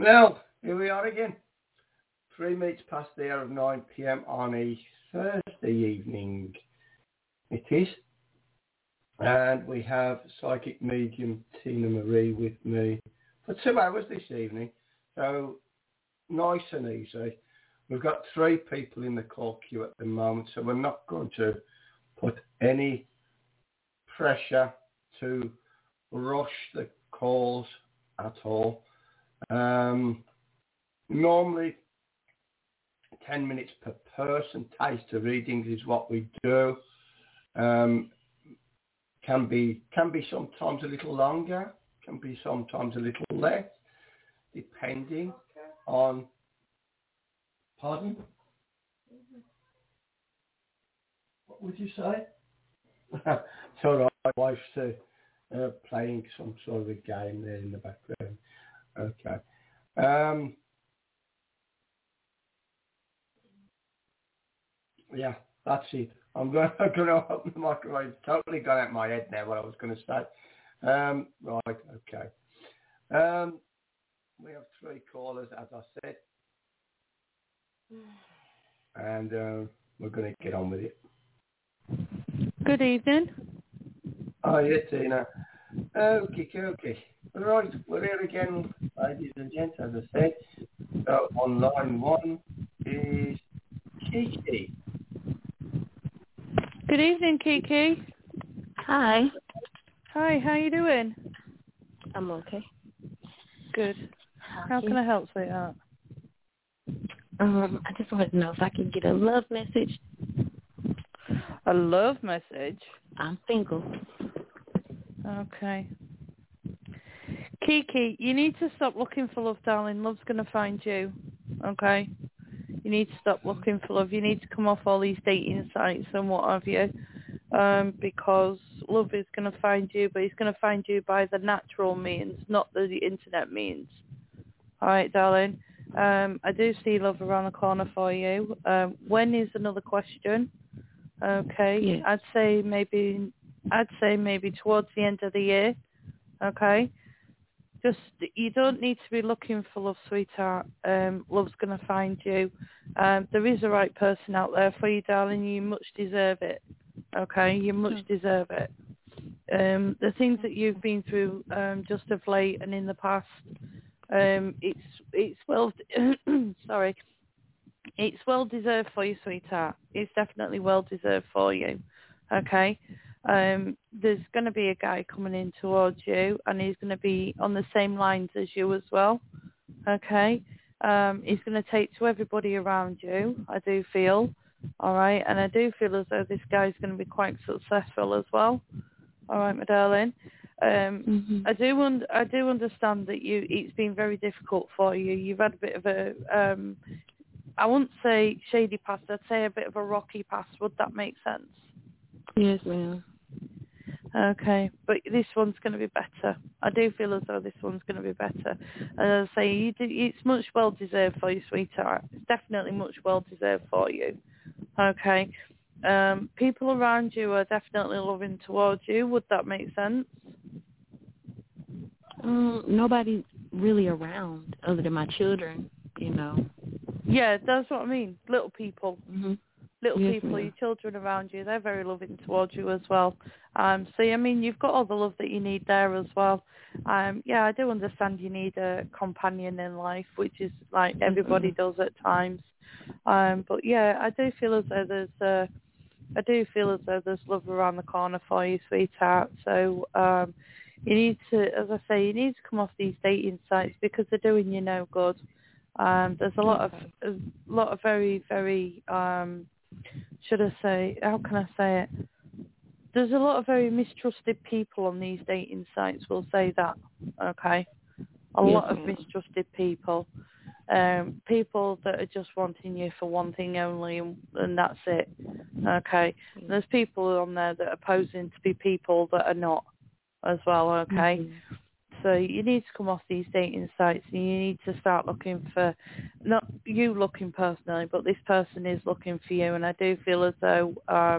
Well, here we are again. 3 minutes past the hour of 9 p.m. on a Thursday evening. It is. And we have psychic medium Tina Marie with me for 2 hours this evening. So nice and easy. We've got 3 people in the call queue at the moment, so we're not going to put any pressure to rush the calls at all. Normally 10 minutes per person. Taster readings is what we do. Can be sometimes a little longer, can be sometimes a little less, depending on. Pardon? What would you say? It's all right. My wife's playing some sort of a game there in the background. Okay. Yeah, that's it. I'm going to open the microphone. It's totally gone out of my head now what I was going to say. Right, okay. We have 3 callers, as I said. And we're going to get on with it. Good evening. Oh, yeah, Tina. Okay. Right, we're here again, ladies and gents, as I said. So on line 1 is Kiki. Good evening, Kiki. Hi. Hi, how you doing? I'm okay. Good. How can I help, sweetheart? I just wanted to know if I could get a love message. A love message? I'm single. Okay. Kiki, you need to stop looking for love, darling. Love's going to find you. Okay? You need to stop looking for love. You need to come off all these dating sites and what have you. Because love is going to find you, but it's going to find you by the natural means, not the internet means. All right, darling. I do see love around the corner for you. When is another question? Okay. Yeah. I'd say maybe towards the end of the year. Okay. Just, you don't need to be looking for love, sweetheart. Love's going to find you. There is a right person out there for you, darling. You much deserve it. Okay? You much deserve it. The things that you've been through just of late and in the past, it's well, sorry, it's well deserved for you, sweetheart. It's definitely well deserved for you. Okay? There's going to be a guy coming in towards you, and he's going to be on the same lines as you as well. Okay? He's going to take to everybody around you, I do feel. All right? And I do feel as though this guy's going to be quite successful as well. All right, my darling. I do understand that it's been very difficult for you. You've had a bit of a, I wouldn't say shady past, I'd say a bit of a rocky past. Would that make sense? Yes, ma'am. Okay, but this one's going to be better. I do feel as though this one's going to be better. As I say, it's much well deserved for you, sweetheart. It's definitely much well deserved for you. Okay. People around you are definitely loving towards you. Would that make sense? Nobody really around other than my children, you know. Yeah, that's what I mean. Little people. Mm-hmm. Little yes, people, ma'am. your children around you, they're very loving towards you as well. So, I mean, you've got all the love that you need there as well. Yeah, I do understand you need a companion in life, which is like everybody does at times. But yeah, I do feel as though there's love around the corner for you, sweetheart. So, you need to, as I say, you need to come off these dating sites because they're doing you no good. There's a lot of very, very, should I say, how can I say it? There's a lot of very mistrusted people on these dating sites, we'll say that, okay? A lot of mistrusted people. People that are just wanting you for one thing only and that's it, okay? And there's people on there that are posing to be people that are not as well, okay? So you need to come off these dating sites and you need to start looking for, not you looking personally, but this person is looking for you. And I do feel as though I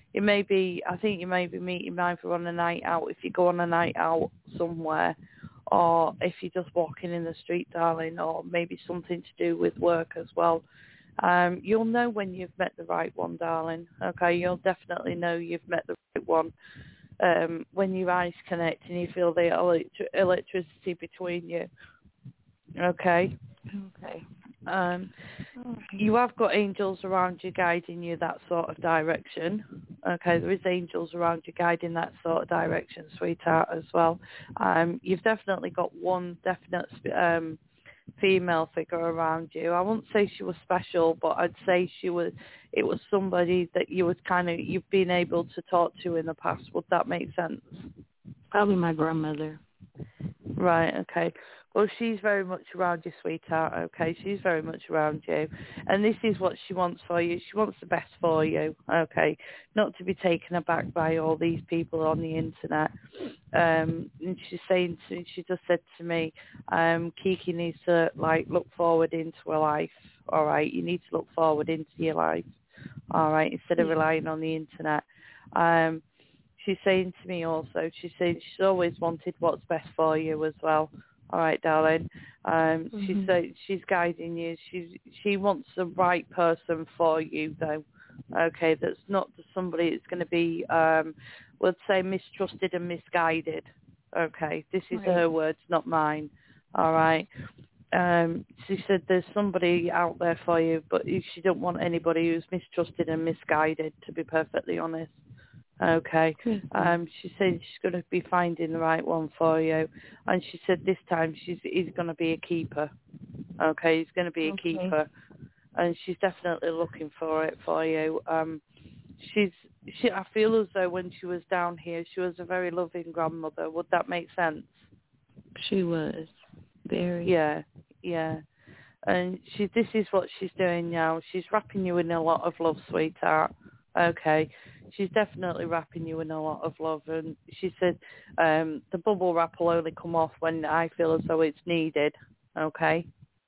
think you may be meeting either on a night out, if you go on a night out somewhere, or if you're just walking in the street, darling, or maybe something to do with work as well. You'll know when you've met the right one, darling. Okay, you'll definitely know you've met the right one when your eyes connect and you feel the electricity between you. Okay. Okay. You have got angels around you guiding you that sort of direction. Okay, there is angels around you guiding that sort of direction, sweetheart, as well. You've definitely got one definite female figure around you. I won't say she was special, but I'd say it was somebody that you've been able to talk to in the past. Would that make sense? Probably my grandmother. Right, okay. Well, she's very much around you, sweetheart, okay? She's very much around you. And this is what she wants for you. She wants the best for you, okay? Not to be taken aback by all these people on the internet. And she just said to me, Kiki needs to, look forward into her life, all right? You need to look forward into your life, all right, instead of relying on the internet. She's saying to me also, she's saying she's always wanted what's best for you as well. All right, darling. She's guiding you. She wants the right person for you, though. Okay, that's not somebody that's going to be, let's say, mistrusted and misguided. Okay, this is her words, not mine. All right. She said there's somebody out there for you, but she don't want anybody who's mistrusted and misguided, to be perfectly honest. Okay. She said she's going to be finding the right one for you. And she said this time he's going to be a keeper. Okay, he's going to be a keeper. And she's definitely looking for it for you. I feel as though when she was down here, she was a very loving grandmother. Would that make sense? She was. Very. Yeah. And this is what she's doing now. She's wrapping you in a lot of love, sweetheart. Okay. She's definitely wrapping you in a lot of love. And she said the bubble wrap will only come off when I feel as though it's needed. Okay.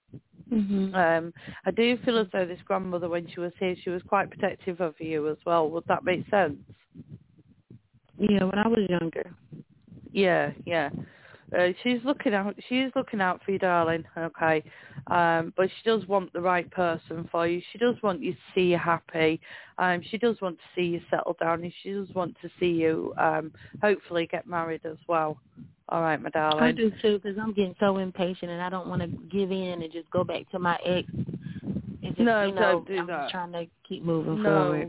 I do feel as though this grandmother, when she was here, she was quite protective of you as well. Would that make sense? Yeah, when I was younger. Yeah. She's looking out. She is looking out for you, darling. Okay, but she does want the right person for you. She does want you to see you happy. She does want to see you settle down, and she does want to see you hopefully get married as well. All right, my darling. I do too, because I'm getting so impatient, and I don't want to give in and just go back to my ex. Just, don't do I'm that. Just trying to keep moving forward.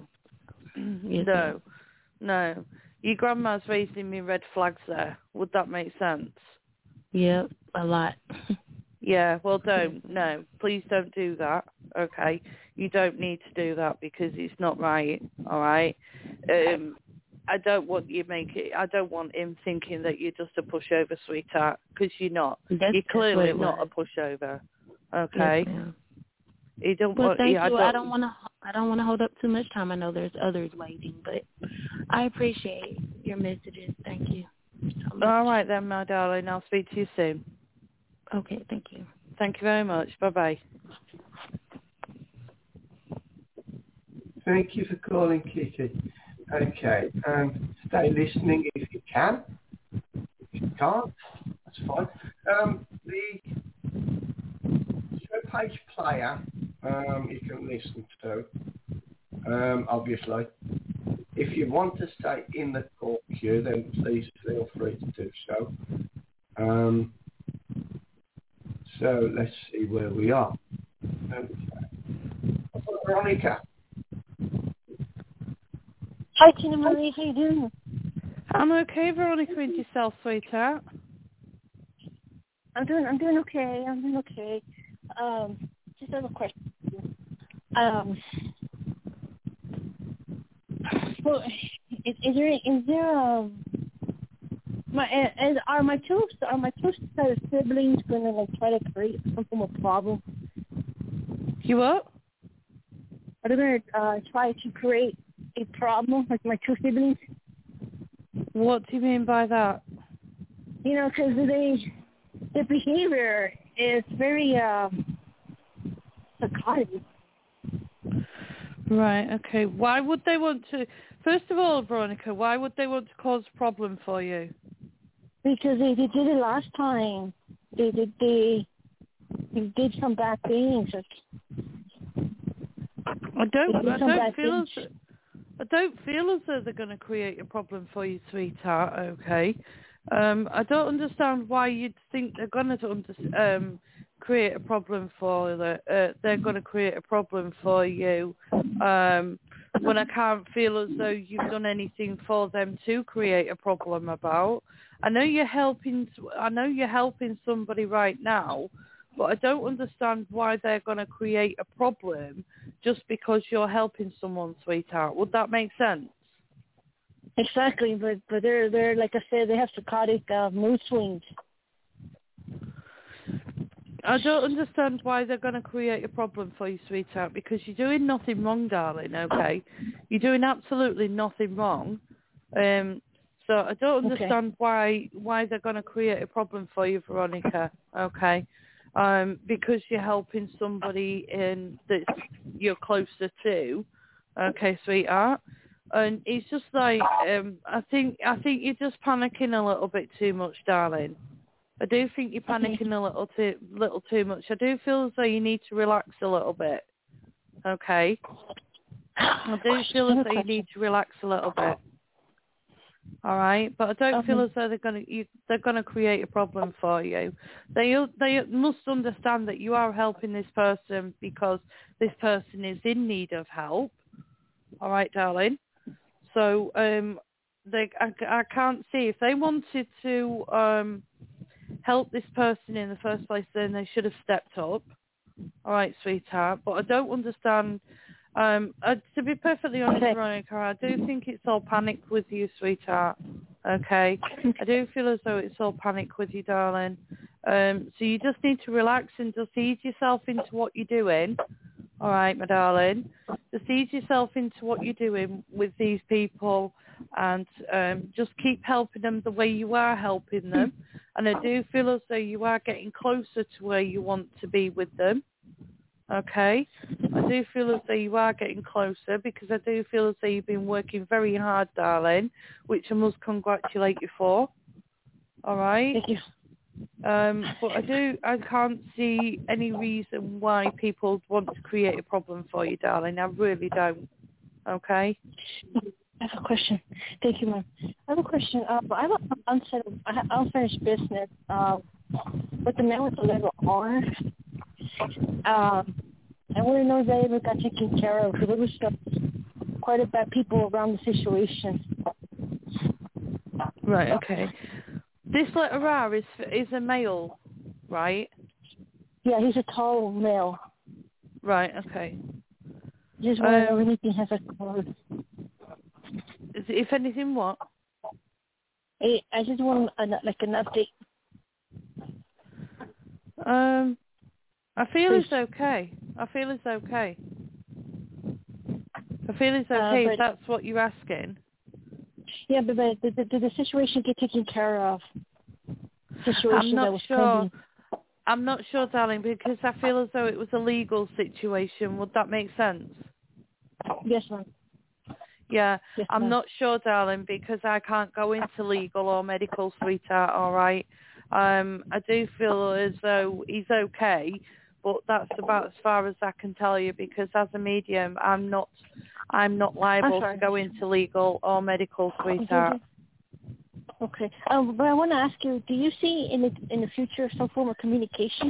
No. Your grandma's raising me red flags there. Would that make sense? Yep, a lot. Yeah, well, no, please don't do that, okay? You don't need to do that because it's not right, all right? I don't want him thinking that you're just a pushover, sweetheart, because you're not. You're clearly not a pushover, okay? Yes, you don't well, want, thank yeah, you. I don't want to hold up too much time. I know there's others waiting, but I appreciate your messages. Thank you so much. All right then, my darling. I'll speak to you soon. Okay, thank you. Thank you very much. Bye-bye. Thank you for calling, Kiki. Okay, stay listening if you can. If you can't, that's fine. The show page player you can listen to, obviously. If you want to stay in the call queue, then please feel free to do so. So let's see where we are. Okay. Veronica. Hi, Tina Marie. How you doing? I'm okay, Veronica, and yourself, sweetheart? I'm doing okay. Just have a question. Well, are my two siblings gonna try to create some form of problem? You what? Are they gonna try to create a problem with my two siblings? What do you mean by that? Because their behavior is very psychotic. Right, okay. Why would they want to... First of all, Veronica, why would they want to cause a problem for you? Because they did it last time. They did some bad things. I don't feel as though they're going to create a problem for you, sweetheart. Okay. I don't understand why you'd think they're going to create a problem for they're going to create a problem for you when I can't feel as though you've done anything for them to create a problem about. I know you're helping somebody right now, but I don't understand why they're going to create a problem just because you're helping someone, sweetheart. Would that make sense? Exactly, but they're like I said, they have psychotic mood swings. I don't understand why they're going to create a problem for you, sweetheart, because you're doing nothing wrong, darling, okay? You're doing absolutely nothing wrong. So I don't understand why they're going to create a problem for you, Veronica, okay? Because you're helping somebody that you're closer to, okay, sweetheart? And it's just like, I think you're just panicking a little bit too much, darling. I do think you're panicking a little too much. I do feel as though you need to relax a little bit, okay? I do feel as though you need to relax a little bit. All right, but I don't feel as though they're gonna create a problem for you. They must understand that you are helping this person because this person is in need of help. All right, darling. So I can't see if they wanted to help this person in the first place, then they should have stepped up. All right, sweetheart. But I don't understand. To be perfectly honest, Veronica, I do think it's all panic with you, sweetheart. Okay? I do feel as though it's all panic with you, darling. So you just need to relax and just ease yourself into what you're doing. All right, my darling. Just ease yourself into what you're doing with these people and just keep helping them the way you are helping them. And I do feel as though you are getting closer to where you want to be with them. Okay? I do feel as though you are getting closer because I do feel as though you've been working very hard, darling, which I must congratulate you for. All right? Thank you. But I can't see any reason why people want to create a problem for you, darling. I really don't. Okay? I have a question. Thank you, ma'am. I have a question. I have an unfinished business with the man with the letter R. I want to know if that ever got taken care of because there was quite a bad people around the situation. Right, okay. This letter R is a male, right? Yeah, he's a tall male. Right, okay. Just want to know if anything has a code. If anything, what? I just want an update. I feel it's okay. I feel it's okay if that's what you're asking. Yeah, but did the situation get taken care of? I'm not sure. I'm not sure, darling, because I feel as though it was a legal situation. Would that make sense? Yes, ma'am. Yeah, yes, I'm ma'am. not sure, darling, because I can't go into legal or medical, sweetheart, all right? I do feel as though he's okay, but that's about as far as I can tell you because as a medium, I'm not liable to go into legal or medical, sweetheart. Okay. But I want to ask you, do you see in the future some form of communication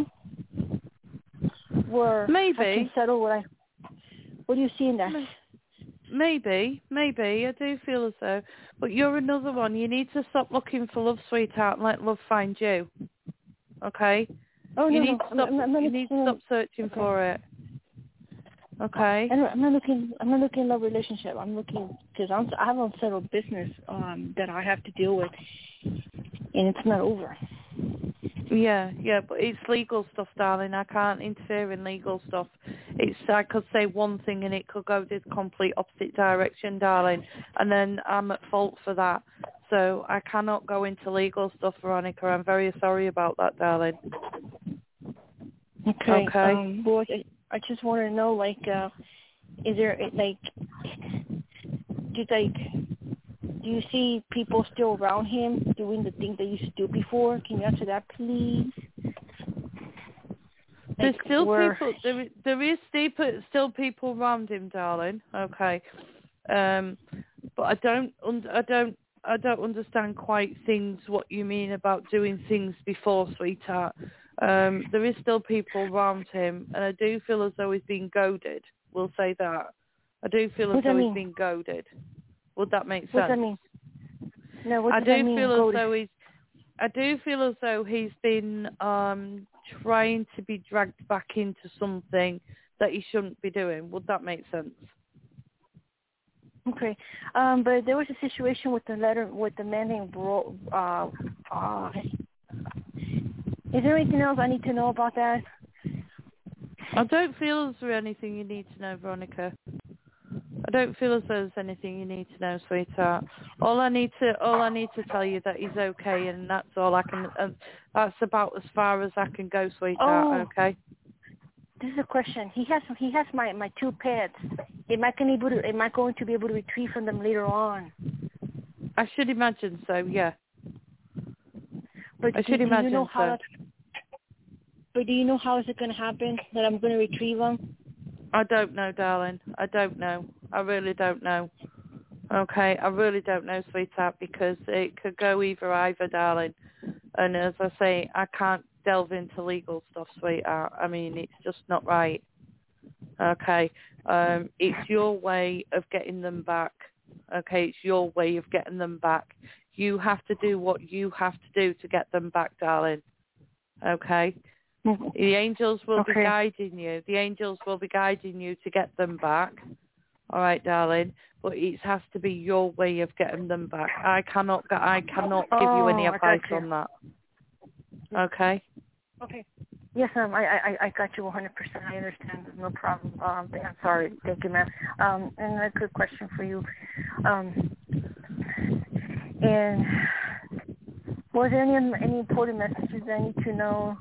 where maybe I can settle what do you see in that? Maybe. I do feel as though. But you're another one. You need to stop looking for love, sweetheart, and let love find you. Okay? Oh, you no, need to stop. You need to stop searching for it. Okay? I'm not looking at love relationship. I'm looking because I have unsettled business that I have to deal with, and it's not over. Yeah, but it's legal stuff, darling. I can't interfere in legal stuff. I could say one thing and it could go the complete opposite direction, darling, and then I'm at fault for that. So I cannot go into legal stuff, Veronica. I'm very sorry about that, darling. Okay. Well, I just want to know, is there, do do you see people still around him doing the things they used to do before? Can you answer that, please? There's Like, still people. There is still people around him, darling. Okay, but I don't understand quite things. What you mean about doing things before, sweetheart? There is still people around him, and I do feel as though he's been goaded. We'll say that. I do feel as though he's been goaded. Would that make sense? What does that mean? No, what does that mean? I do feel as though he's been trying to be dragged back into something that he shouldn't be doing. Would that make sense? Okay, but there was a situation with the man named is there anything else I need to know about that? I don't feel as though anything you need to know, Veronica. I don't feel as though there's anything you need to know, sweetheart. All I need to tell you that he's okay, and that's all I can. That's about as far as I can go, sweetheart. Okay. This is a question. He has my 2 pets. Am I going to be able to retrieve from them later on? I should imagine so. Yeah. But do you know how is it going to happen that I'm going to retrieve them? I don't know, darling. I don't know. I really don't know. Okay, I really don't know, sweetheart, because it could go either, darling. And as I say, I can't delve into legal stuff, sweetheart. I mean, it's just not right. Okay, it's your way of getting them back. Okay, it's your way of getting them back. You have to do what you have to do to get them back, darling. Okay? The angels will be guiding you. The angels will be guiding you to get them back. All right, darling. But it has to be your way of getting them back. I cannot give you any advice on that. Okay? Okay. Yes, ma'am. I got you 100%. I understand. No problem. I'm sorry. Thank you, ma'am. And a quick question for you. And was there any important messages I need to know?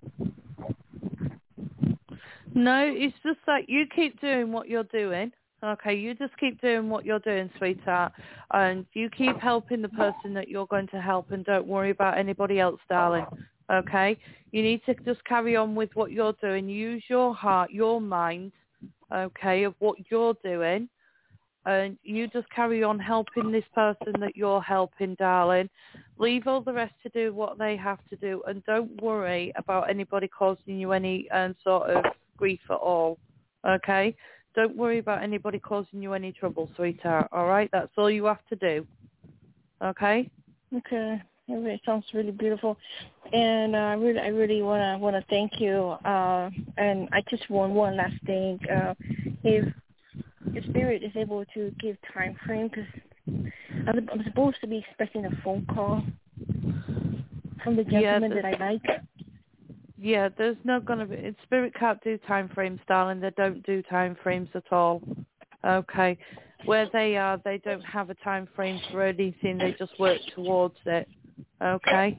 No, it's just that you keep doing what you're doing. Okay, you just keep doing what you're doing, sweetheart. And you keep helping the person that you're going to help, and don't worry about anybody else, darling. Okay? You need to just carry on with what you're doing. Use your heart, your mind, okay, of what you're doing. And you just carry on helping this person that you're helping, darling. Leave all the rest to do what they have to do, and don't worry about anybody causing you any sort of grief at all, okay? Don't worry about anybody causing you any trouble, sweetheart, all right? That's all you have to do, okay? Okay. It sounds really beautiful, and I really want to thank you. And I just want one last thing. If your spirit is able to give time frame, because I'm supposed to be expecting a phone call from the gentleman that I like. Yeah, there's not going to be... Spirit can't do time frames, darling. They don't do time frames at all. Okay. Where they are, they don't have a time frame for anything. They just work towards it. Okay?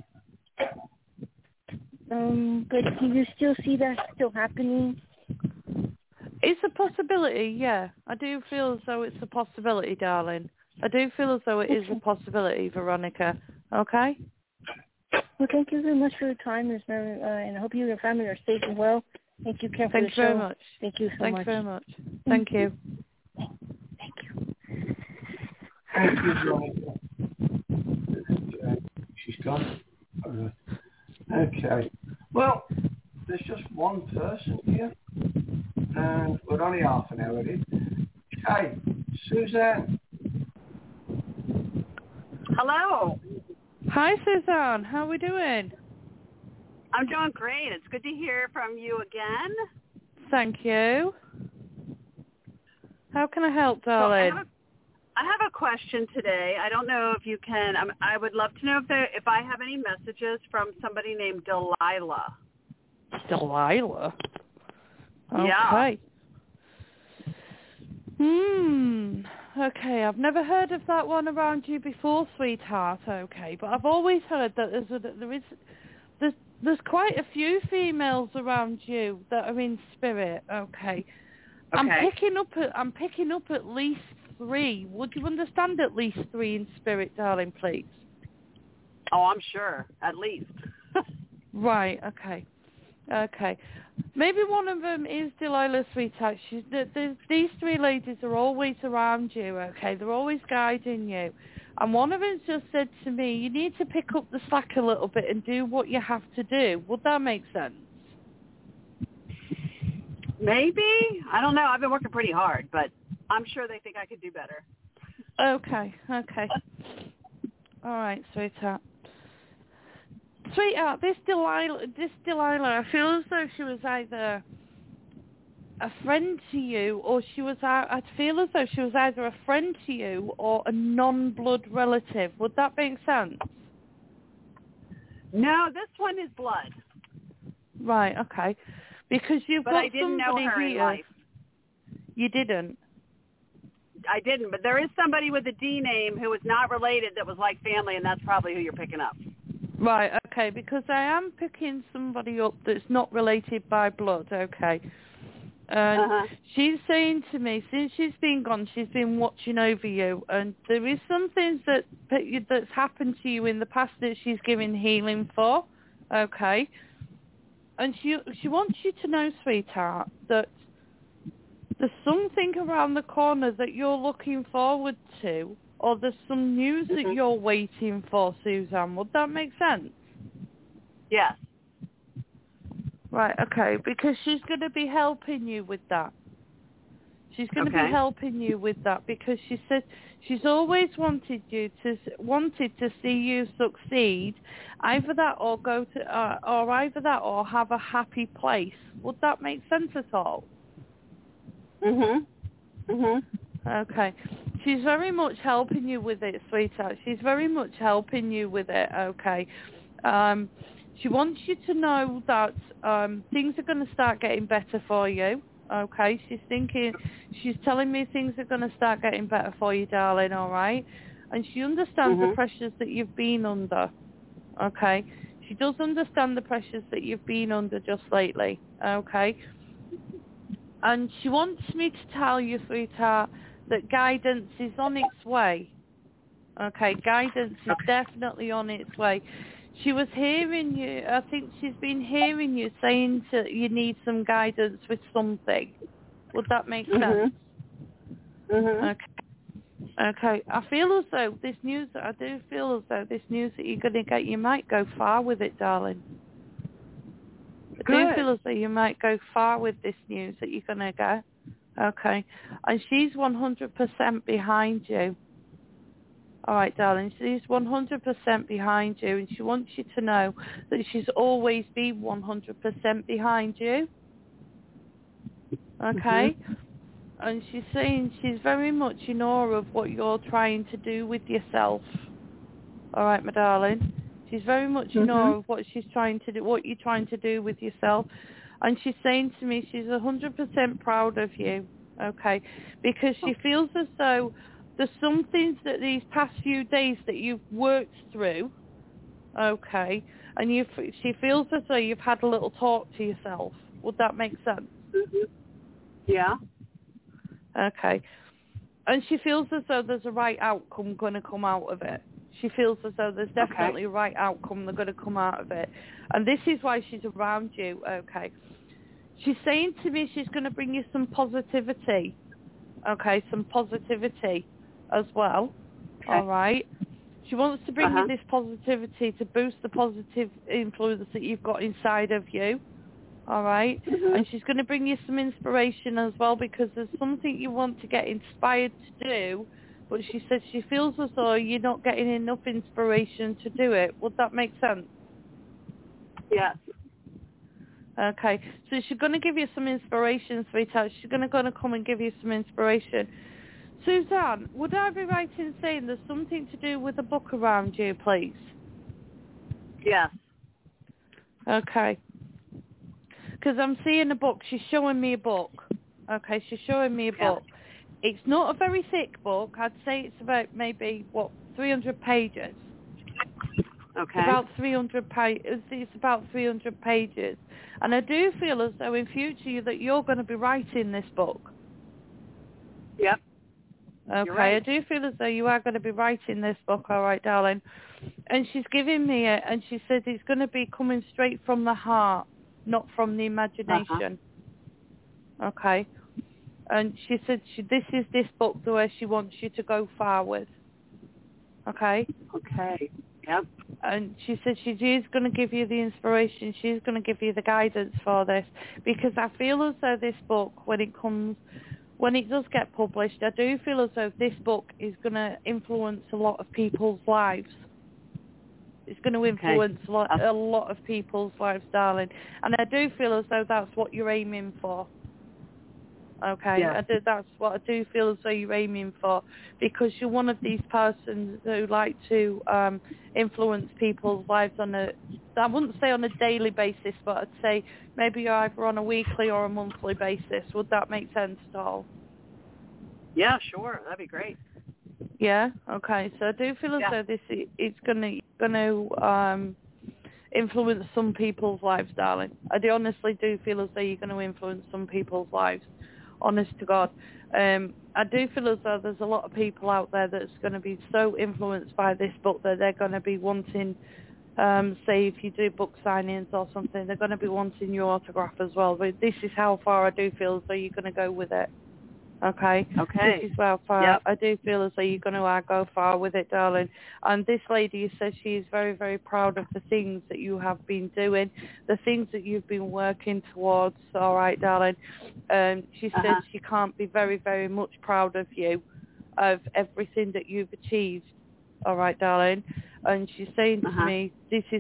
But do you still see that still happening? It's a possibility, yeah. I do feel as though it's a possibility, darling. I do feel as though it is a possibility, Veronica. Okay? Well, thank you very much for your time, and I hope you and your family are safe and well. Thank you, Ken, for the show. Very much. Thank you so much. Thanks very much. Thank you. Thank you. Thank you, Veronica. She's gone. Okay. Well, there's just one person here, and we're only half an hour in. Okay, Suzanne. Hello. Hi, Suzanne. How are we doing? I'm doing great. It's good to hear from you again. Thank you. How can I help, darling? So I have a question today. I don't know if you can. I would love to know if I have any messages from somebody named Delilah. Delilah? Okay. Yeah. Okay, I've never heard of that one around you before, sweetheart. Okay, but I've always heard that there's quite a few females around you that are in spirit. Okay. I'm picking up at least 3. Would you understand at least 3 in spirit, darling, please? Oh, I'm sure. At least. Right, okay. Okay. Maybe one of them is Delilah, sweetheart. These 3 ladies are always around you, okay? They're always guiding you. And one of them just said to me, you need to pick up the slack a little bit and do what you have to do. Would that make sense? Maybe. I don't know. I've been working pretty hard, but I'm sure they think I could do better. Okay. All right, sweetheart. Sweetheart, this Delilah, I feel as though she was either a friend to you, or I feel as though she was either a friend to you or a non-blood relative. Would that make sense? No, this one is blood. Right, okay. Because you've got I didn't know somebody her here. in life. You didn't? I didn't, but there is somebody with a D name who is not related that was like family, and that's probably who you're picking up. Right, okay, because I am picking somebody up that's not related by blood, okay. And she's saying to me, since she's been gone, she's been watching over you, and there is some things that's happened to you in the past that she's given healing for, okay. And she wants you to know, sweetheart, that there's something around the corner that you're looking forward to, or there's some news that you're waiting for, Suzanne. Would that make sense? Yes. Right, okay, because she's going to be helping you with that. She's going to be helping you with that because she said she's always wanted to see you succeed, either that or either that or have a happy place. Would that make sense at all? Okay. She's very much helping you with it, sweetheart. She's very much helping you with it, okay. She wants you to know that things are going to start getting better for you, okay. She's telling me things are going to start getting better for you, darling, all right. And she understands the pressures that you've been under, okay. She does understand the pressures that you've been under just lately, okay. And she wants me to tell you, sweetheart, that guidance is on its way. Okay, guidance is definitely on its way. She was hearing you, I think she's been hearing you saying that you need some guidance with something. Would that make sense? Okay. I feel as though this news that you're going to get, you might go far with it, darling. I do feel as though you might go far with this news that you're going to get. Okay. And she's 100% behind you. All right, darling. She's 100% behind you, and she wants you to know that she's always been 100% behind you. Okay? And she's saying she's very much in awe of what you're trying to do with yourself. All right, my darling. She's very much in awe of what you're trying to do with yourself. And she's saying to me she's 100% proud of you, okay, because she feels as though there's some things that these past few days that you've worked through, okay, and she feels as though you've had a little talk to yourself. Would that make sense? Yeah. Okay. And she feels as though there's a right outcome going to come out of it. She feels as though there's definitely a right outcome that's going to come out of it. And this is why she's around you, okay. She's saying to me she's going to bring you some positivity, okay, some positivity as well, all right. She wants to bring you this positivity to boost the positive influence that you've got inside of you, all right. And she's going to bring you some inspiration as well because there's something you want to get inspired to do, but she says she feels as though you're not getting enough inspiration to do it. Would that make sense? Yes. Okay, so she's going to give you some inspiration, sweetheart. She's going to come and give you some inspiration. Suzanne, would I be right in saying there's something to do with a book around you, please? Yes. Okay. Because I'm seeing a book. She's showing me a book. Okay, she's showing me a book. It's not a very thick book. I'd say it's about maybe, 300 pages. Okay. About 300 pages. It's about 300 pages. And I do feel as though in future that you're going to be writing this book. Yep. Okay, right. I do feel as though you are going to be writing this book, all right, darling. And she's giving me it, and she said it's going to be coming straight from the heart, not from the imagination. Okay. And she said this is this book the way she wants you to go far with. Okay? Okay. Yep. And she said she is going to give you the inspiration, she's going to give you the guidance for this, because I feel as though this book, when it does get published, I do feel as though this book is going to influence a lot of people's lives. It's going to influence a lot of people's lives, darling. And I do feel as though that's what you're aiming for. Okay, yeah. That's what I do feel as though you're aiming for, because you're one of these persons who like to influence people's lives I wouldn't say on a daily basis, but I'd say maybe you're either on a weekly or a monthly basis. Would that make sense at all? Yeah, sure. That'd be great. Yeah. Okay. So I do feel as though it's going to influence some people's lives, darling. I honestly do feel as though you're going to influence some people's lives. Honest to God. I do feel as though there's a lot of people out there that's going to be so influenced by this book that they're going to be wanting, say if you do book signings or something, they're going to be wanting your autograph as well. But this is how far I do feel as though you're going to go with it. Okay. This is how far I do feel as though you're going to go far with it, darling. And this lady says she is very, very proud of the things that you have been doing, the things that you've been working towards. All right, darling. She says she can't be very, very much proud of you, of everything that you've achieved. All right, darling. And she's saying to me, this is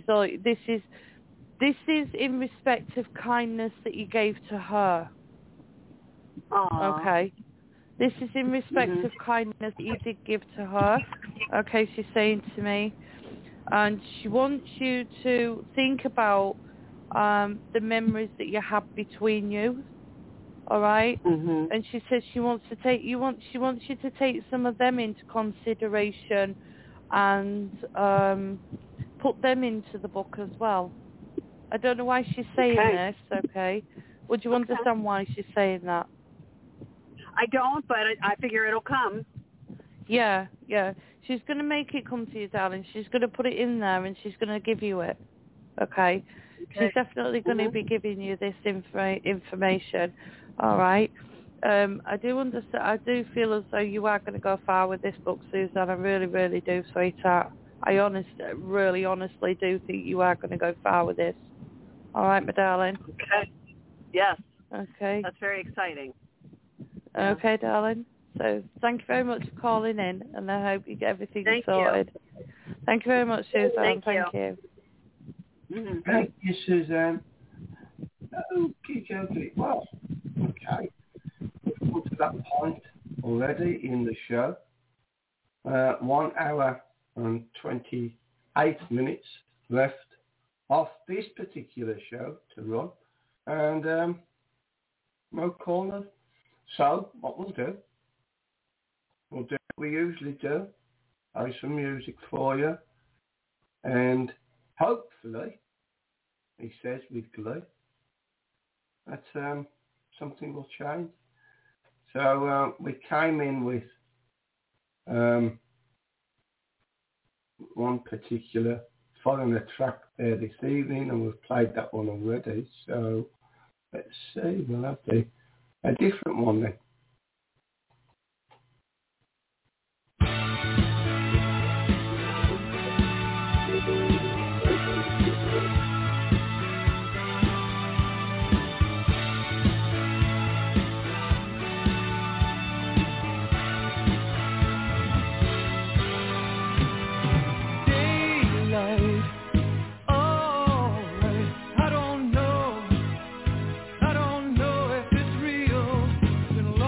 in respect of kindness that you gave to her. Aww. Okay. This is in respect of kindness that you did give to her. Okay, she's saying to me. And she wants you to think about the memories that you have between you. All right? And she says she wants you to take some of them into consideration and put them into the book as well. I don't know why she's saying this, okay? Would you understand why she's saying that? I don't, but I figure it'll come. Yeah. She's going to make it come to you, darling. She's going to put it in there and she's going to give you it. Okay? She's definitely going to be giving you this information. All right? I do understand. I do feel as though you are going to go far with this book, Suzanne. I really, really do, sweetheart. I really honestly do think you are going to go far with this. All right, my darling? Okay. Yes. Okay. That's very exciting. Okay, darling. So thank you very much for calling in, and I hope you get everything sorted. Thank you very much, Suzanne. Thank you. Thank you, Suzanne. Okay. Well, okay. We've come to that point already in the show. 1 hour and 28 minutes left of this particular show to run. And no caller. So what we'll do what we usually do, play some music for you, and hopefully, he says with glee, that something will change. So we came in with one particular foreigner track there this evening, and we've played that one already. So let's see, we'll have a different one then. I don't know if it's real. Been a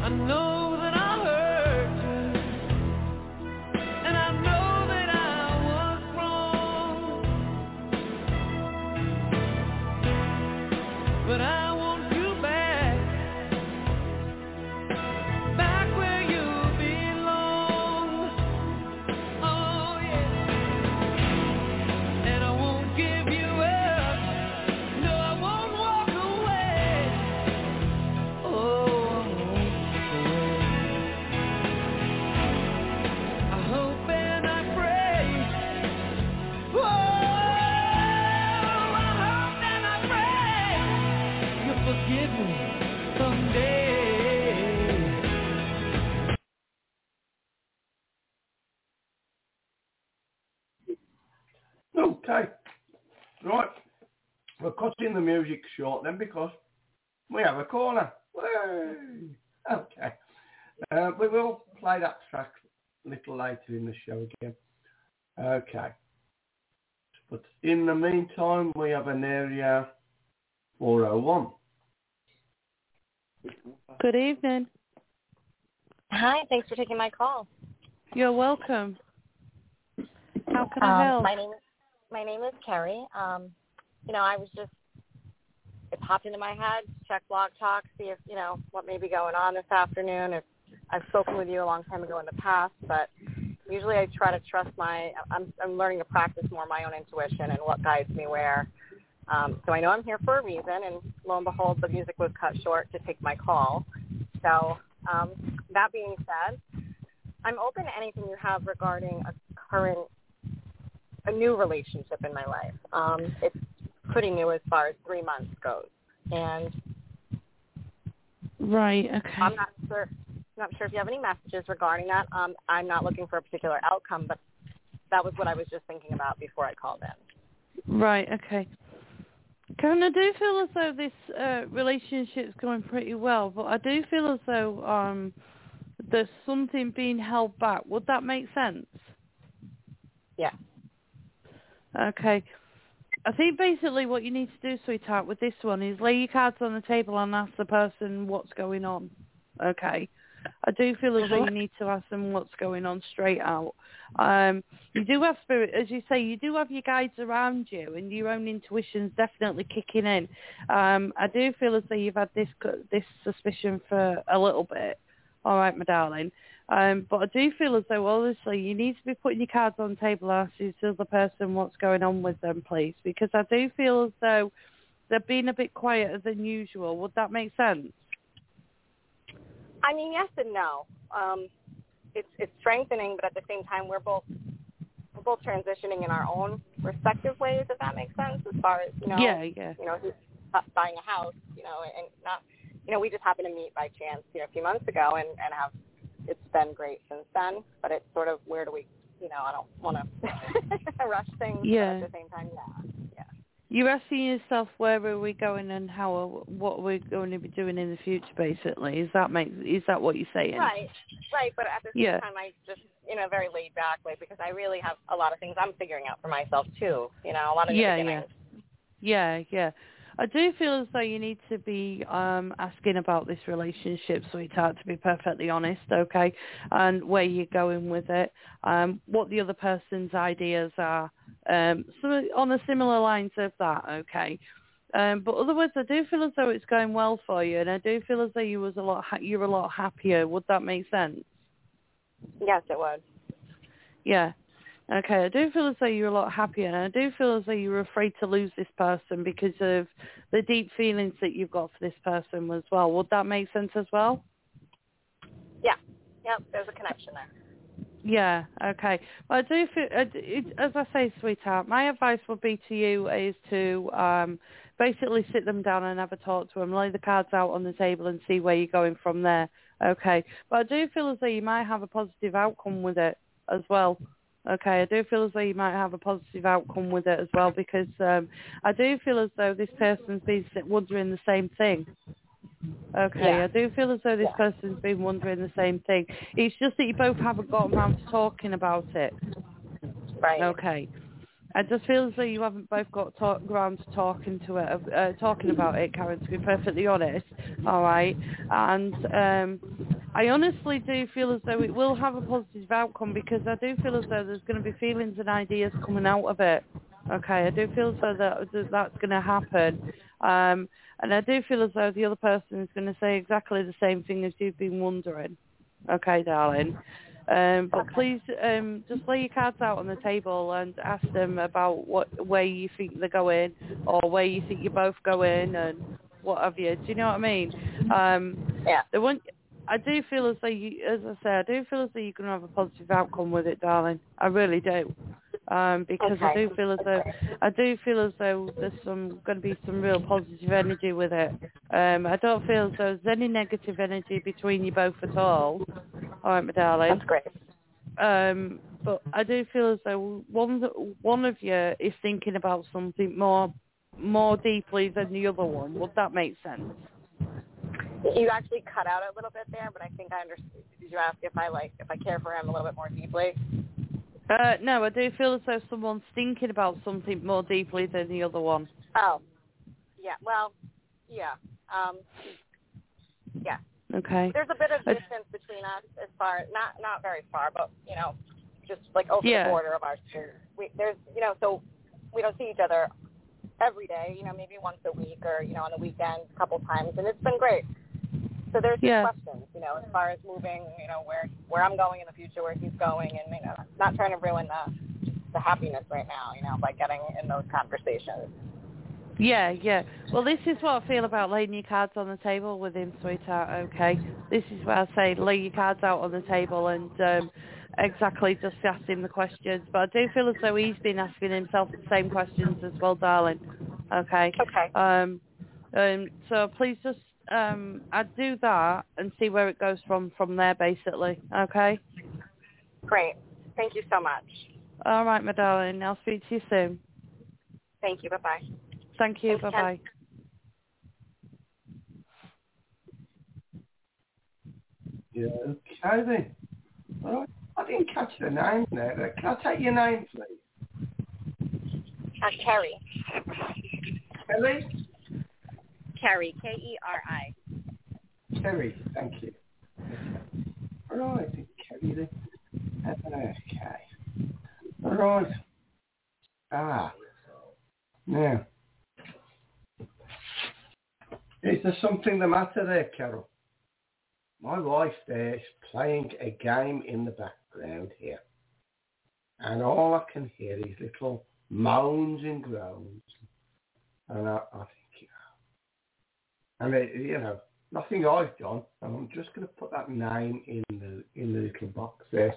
know that I hurt you, and I know that I was wrong, but I want you back, back where you belong. Oh yeah, and I won't give you up. No, I won't walk away. Oh, I won't walk away. I hope and I pray. Oh, I hope and I pray you'll forgive me someday. Okay. Right. We're cutting the music short then because we have a corner. Whey! Okay. We will play that track a little later in the show again. Okay. But in the meantime, we have an area 401. Good evening. Hi, thanks for taking my call. You're welcome. How can I help? My name is Carrie. I was just, it popped into my head, check Blog Talk, see if, what may be going on this afternoon. If I've spoken with you a long time ago in the past, but usually I try to trust I'm learning to practice more my own intuition and what guides me where. So I know I'm here for a reason, and lo and behold, the music was cut short to take my call. So that being said, I'm open to anything you have regarding a new relationship in my life. It's pretty new as far as 3 months goes, and Right. Okay. I'm not sure if you have any messages regarding that. I'm not looking for a particular outcome, but that was what I was just thinking about before I called in. Right. Okay. Karen, I do feel as though this relationship's going pretty well, but I do feel as though there's something being held back. Would that make sense? Yeah. Okay. I think basically what you need to do, sweetheart, with this one is lay your cards on the table and ask the person what's going on. Okay. I do feel as though you need to ask them what's going on straight out. You do have spirit, as you say, you do have your guides around you, and your own intuition's definitely kicking in. I do feel as though you've had this suspicion for a little bit. All right, my darling. But I do feel as though, obviously, you need to be putting your cards on the table and asking the other person what's going on with them, please, because I do feel as though they're being a bit quieter than usual. Would that make sense? I mean, yes and no. It's strengthening, but at the same time, we're both transitioning in our own respective ways. If that makes sense, as far as he's buying a house, and not, we just happened to meet by chance, a few months ago, and have it's been great since then. But it's sort of where do we, I don't want to rush things. Yeah. But at the same time, yeah. You're asking yourself where are we going and what we're going to be doing in the future, basically. Is that what you're saying? Right. But at the same time, I just, very laid back way, because I really have a lot of things I'm figuring out for myself too. A lot of beginnings. Yeah. I do feel as though you need to be asking about this relationship, sweetheart, to be perfectly honest, okay, and where you're going with it, what the other person's ideas are, so on the similar lines of that, okay. But otherwise, I do feel as though it's going well for you, and I do feel as though you're a lot happier. Would that make sense? Yes, it would. Yeah. Okay, I do feel as though you're a lot happier, and I do feel as though you're afraid to lose this person because of the deep feelings that you've got for this person as well. Would that make sense as well? Yeah. Yep, there's a connection there. Yeah, okay. Well, I do feel, as I say, sweetheart, my advice would be to you is to basically sit them down and have a talk to them, lay the cards out on the table and see where you're going from there. Okay, but I do feel as though you might have a positive outcome with it as well. Okay, I do feel as though you might have a positive outcome with it as well, because I do feel as though this person's been wondering the same thing. Okay, yeah. I do feel as though this person's been wondering the same thing. It's just that you both haven't gotten around to talking about it. Right. Okay. I just feel as though you haven't both got around to talking about it, Karen, to be perfectly honest. All right. And I honestly do feel as though it will have a positive outcome because I do feel as though there's going to be feelings and ideas coming out of it. Okay, I do feel as though that's going to happen. And I do feel as though the other person is going to say exactly the same thing as you've been wondering. Okay, darling. But please just lay your cards out on the table and ask them about what way you think they're going or where you think you're both going and what have you. Do you know what I mean? Yeah. I do feel as though as I say, I do feel as though you're going to have a positive outcome with it, darling. I really do. Because Okay. I do feel as though there's going to be some real positive energy with it. I don't feel as though there's any negative energy between you both at all. All right, my darling. That's great. But I do feel as though one of you is thinking about something more deeply than the other one. Would that make sense? You actually cut out a little bit there, but I think I understood. Did you ask if I care for him a little bit more deeply? No, I do feel as though someone's thinking about something more deeply than the other one. Oh, yeah. Well, yeah. Yeah. Okay. There's a bit of distance between us, as far not very far, but just like over the border of our school. So we don't see each other every day. Maybe once a week or on the weekends a couple times, and it's been great. So there's just questions, as far as moving, where I'm going in the future, where he's going, and not trying to ruin the happiness right now, by getting in those conversations. Yeah. Well, this is what I feel about laying your cards on the table with him, sweetheart, okay? This is what I say, lay your cards out on the table and exactly just ask him the questions. But I do feel as though he's been asking himself the same questions as well, darling, okay? Okay. So please just I'd do that and see where it goes from there, basically, okay? Great. Thank you so much. All right, my darling. I'll speak to you soon. Thank you. Bye-bye. Thank you. Thanks, Bye-bye. Yeah, okay then. All right. I didn't catch the name there. Can I take your name, please? Kerry. Kelly? Kerry, K-E-R-I. Kerry, thank you. Okay. All right, Kerry then. Okay. All right. Now, is there something the matter there, Carol? My wife there is playing a game in the background here. And all I can hear is little moans and groans. And I think, nothing I've done. And I'm just going to put that name in the little box there.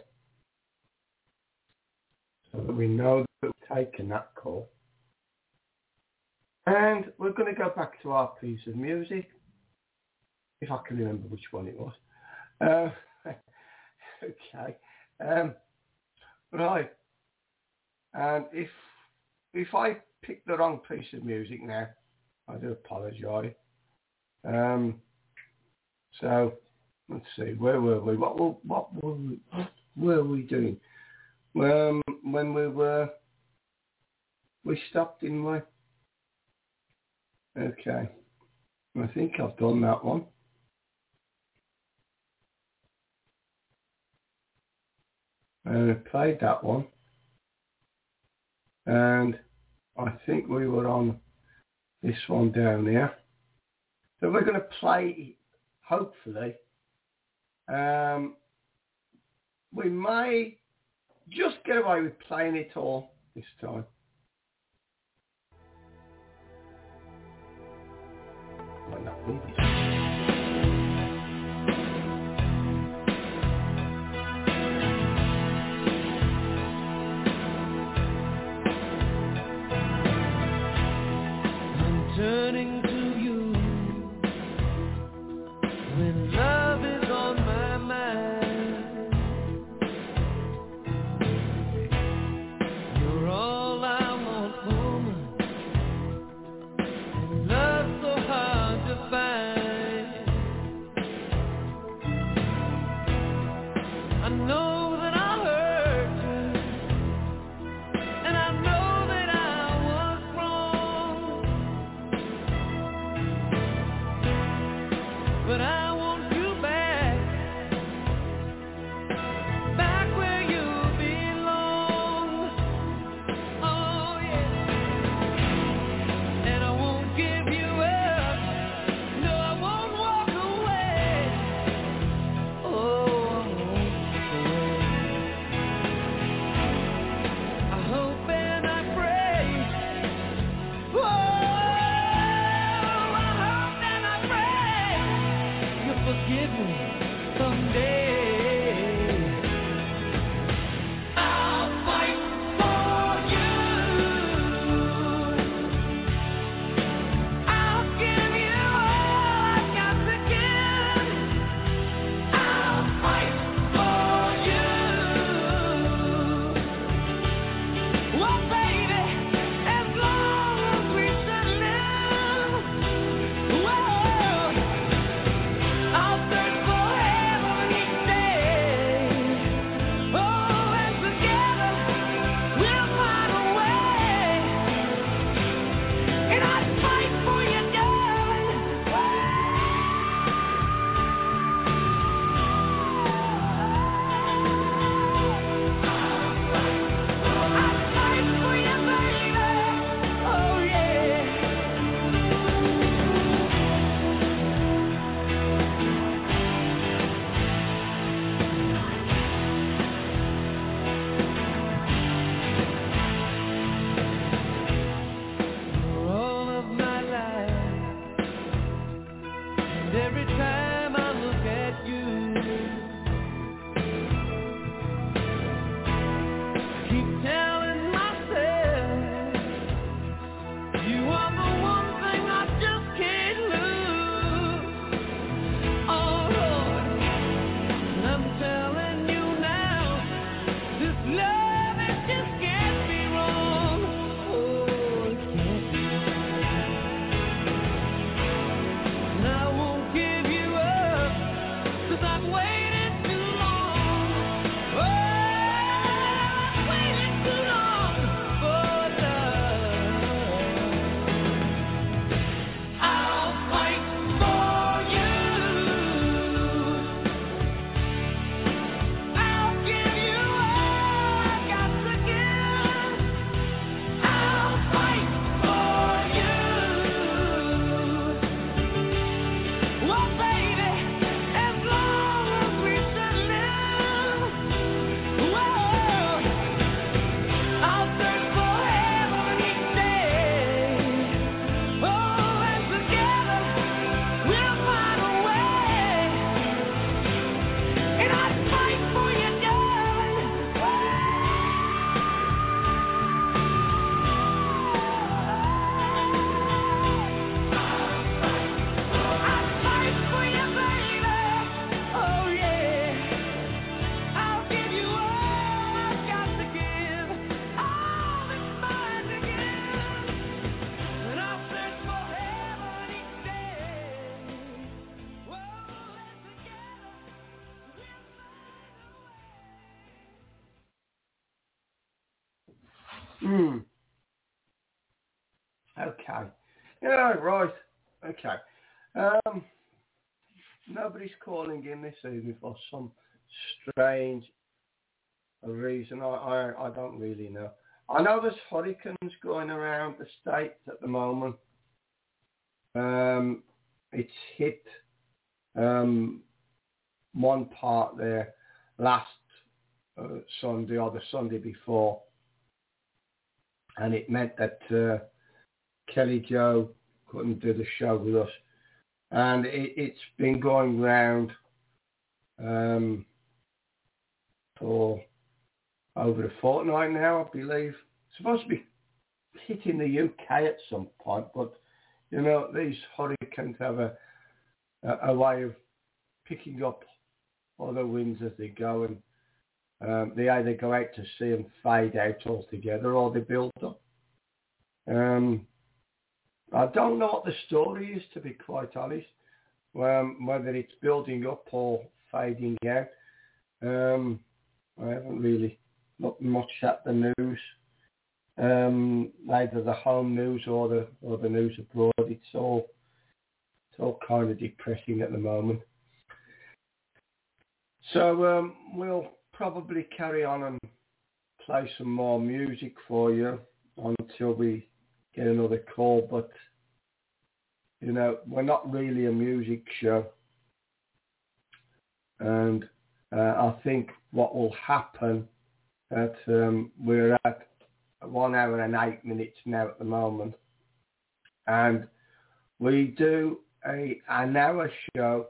So that we know that we've taken that call. And we're going to go back to our piece of music. If I can remember which one it was. Okay. Right. And if I pick the wrong piece of music now, I do apologise. So let's see. Where were we? What were we doing? When we stopped, didn't we? Okay. I think I've done that one. And I played that one. And I think we were on this one down there. So we're going to play, hopefully. We may just get away with playing it all this time. Might not be this. Turning to you when love is on my mind. You're all I want, woman, and love's so hard to find. keep telling myself you are the one thing I just can't lose. Oh Lord, and I'm telling you now, this love it just can't be wrong. Oh, it can't be wrong. And I won't give you up, 'cause I've waited too long. Oh, I've waited too long for love. I'll fight for you. I'll give you all I got to give. I'll fight for you. Well, baby, as long as we should live, whoa, I'll search for heaven each day. Oh, and together we'll find a way. And I'd fight for you, darling. I'd fight for you, baby. Oh, yeah. I'll give you all I've got to give. All that's mine to give. And I'll search for heaven each day. Whoa, and together we'll find a way. Okay. Yeah, right. Okay. Nobody's calling in this evening for some strange reason. I don't really know. I know there's hurricanes going around the States at the moment. It's hit one part there last Sunday or the Sunday before. And it meant that Kelly Joe couldn't do the show with us. And it's been going round for over a fortnight now, I believe. It's supposed to be hitting the UK at some point, but, you know, these hurricanes have a way of picking up other winds as they go, and they either go out to sea and fade out altogether, or they build up. I don't know what the story is, to be quite honest, whether it's building up or fading out. I haven't really looked much at the news, either the home news or the news abroad. It's all kind of depressing at the moment. So we'll probably carry on and play some more music for you until we get another call, but you know, we're not really a music show, and I think what will happen that we're at 1 hour and 8 minutes now at the moment, and we do an hour show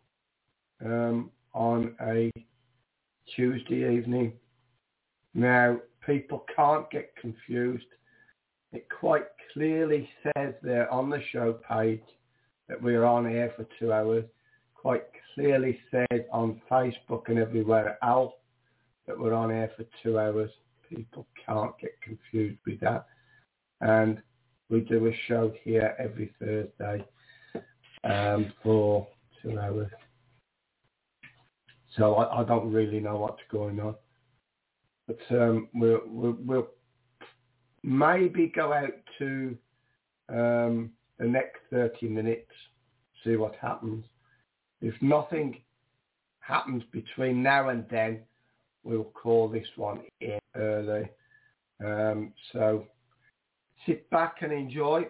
on a Tuesday evening. Now, people can't get confused. It quite clearly says there on the show page that we're on air for 2 hours. Quite clearly says on Facebook and everywhere else that we're on air for 2 hours. People can't get confused with that. And we do a show here every Thursday for 2 hours. So I don't really know what's going on. But we'll maybe go out to the next 30 minutes, see what happens. If nothing happens between now and then, we'll call this one in early. So sit back and enjoy.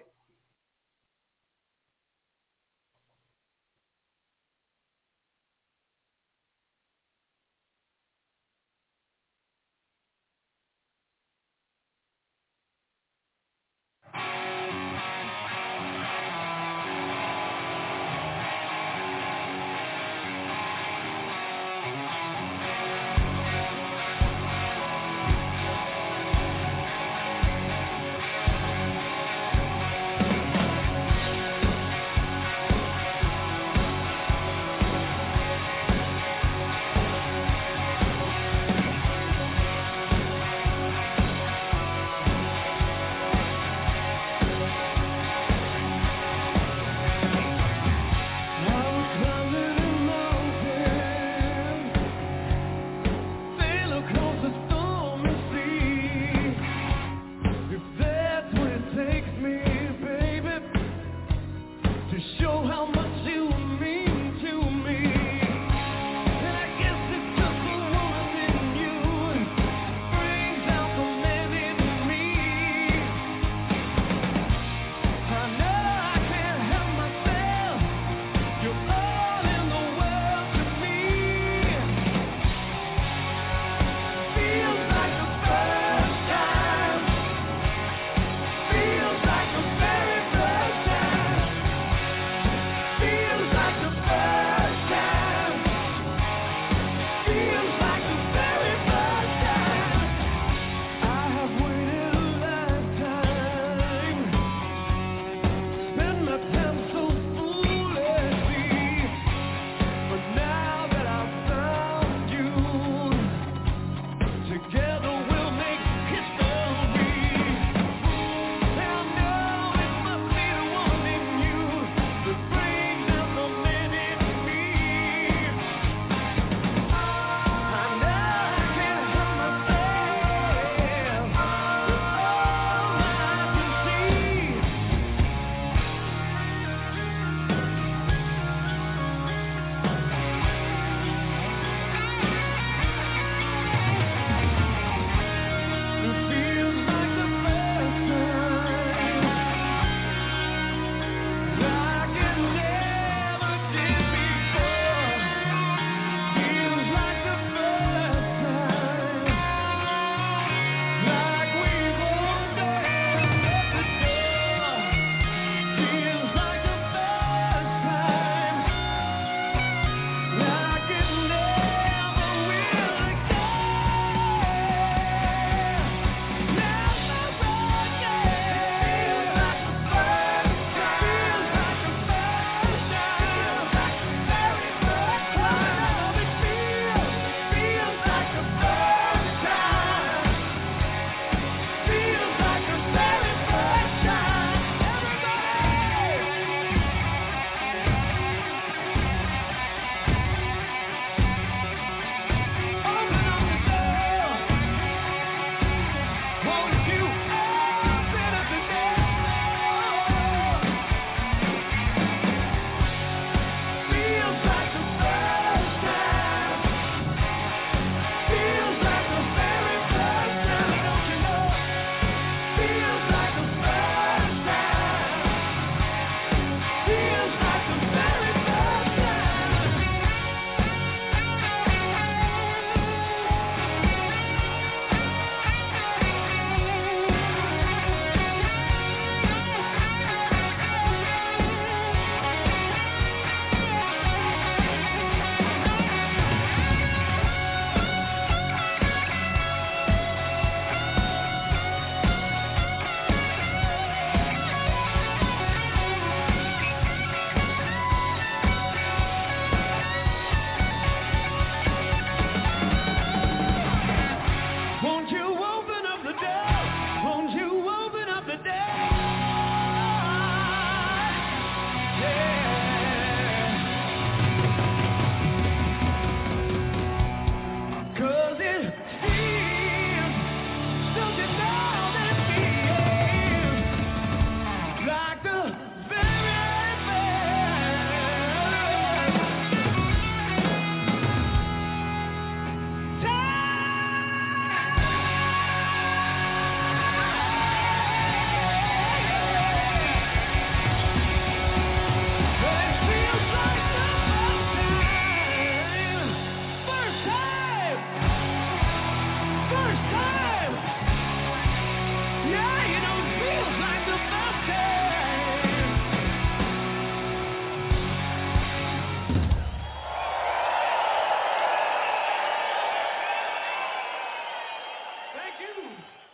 Thank you.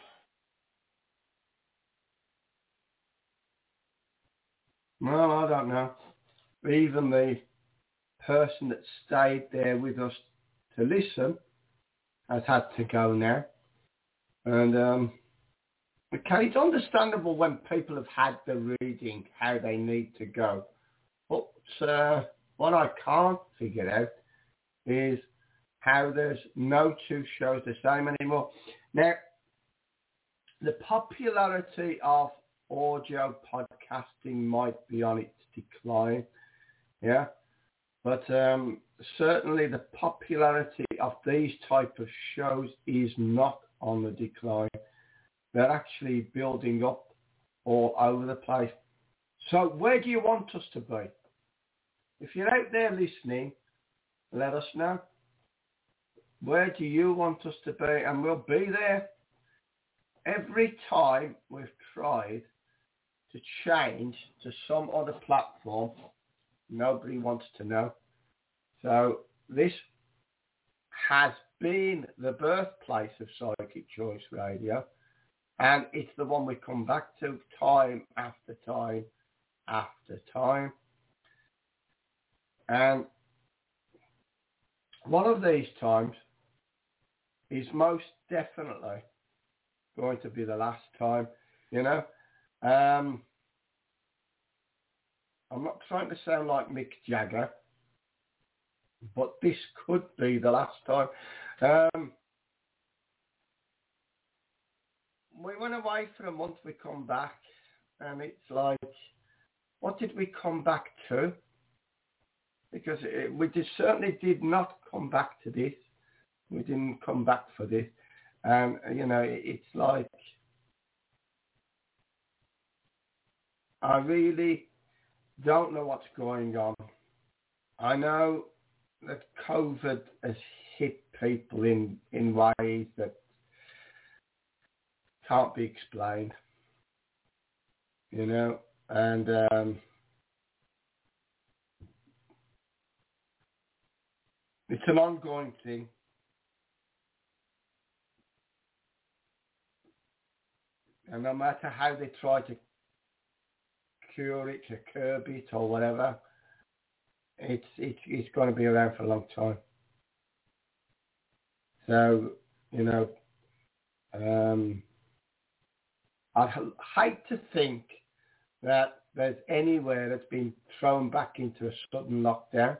Well, I don't know. Even the person that stayed there with us to listen has had to go now. And, okay, it's understandable when people have had the reading, how they need to go. But what I can't figure out is how there's no two shows the same anymore. Now, the popularity of audio podcasting might be on its decline, yeah, but certainly the popularity of these type of shows is not on the decline. They're actually building up all over the place. So where do you want us to be? If you're out there listening, let us know. Where do you want us to be? And we'll be there. Every time we've tried to change to some other platform, nobody wants to know. So this has been the birthplace of Psychic Choice Radio, and it's the one we come back to time after time after time. And one of these times is most definitely going to be the last time, you know. I'm not trying to sound like Mick Jagger, but this could be the last time. We went away for a month, we come back, and it's like, what did we come back to? Because we certainly did not come back to this. We didn't come back for this. You know, it's like, I really don't know what's going on. I know that COVID has hit people in ways that can't be explained, you know, and it's an ongoing thing. And no matter how they try to cure it, to curb it or whatever, it's going to be around for a long time. So, you know, I'd hate to think that there's anywhere that's been thrown back into a sudden lockdown.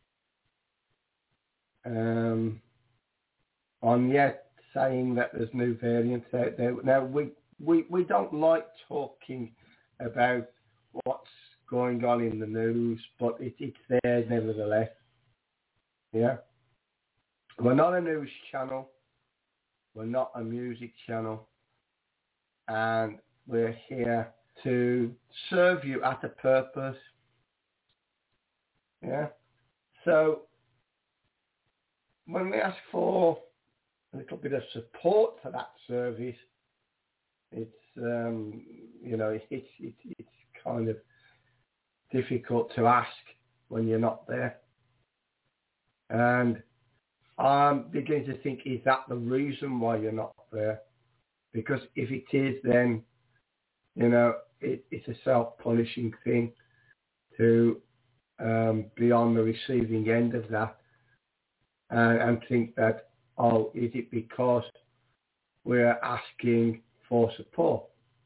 I'm yet saying that there's new variants out there. Now, we don't like talking about what's going on in the news, but it's there nevertheless. Yeah. We're not a news channel. We're not a music channel. And we're here to serve you at a purpose. Yeah. So when we ask for a little bit of support for that service, it's you know, it's kind of difficult to ask when you're not there. And I'm beginning to think, is that the reason why you're not there? Because if it is, then, you know, it's a self-punishing thing to be on the receiving end of that and think that, oh, is it because we're asking for support?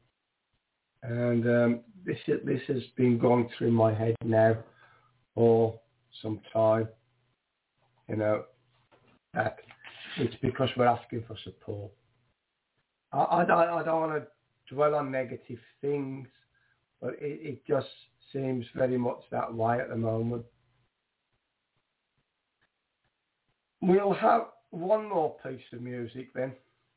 And this has been going through my head now for some time, you know, that it's because we're asking for support. I don't want to dwell on negative things, but it just seems very much that way at the moment. We'll have one more piece of music then,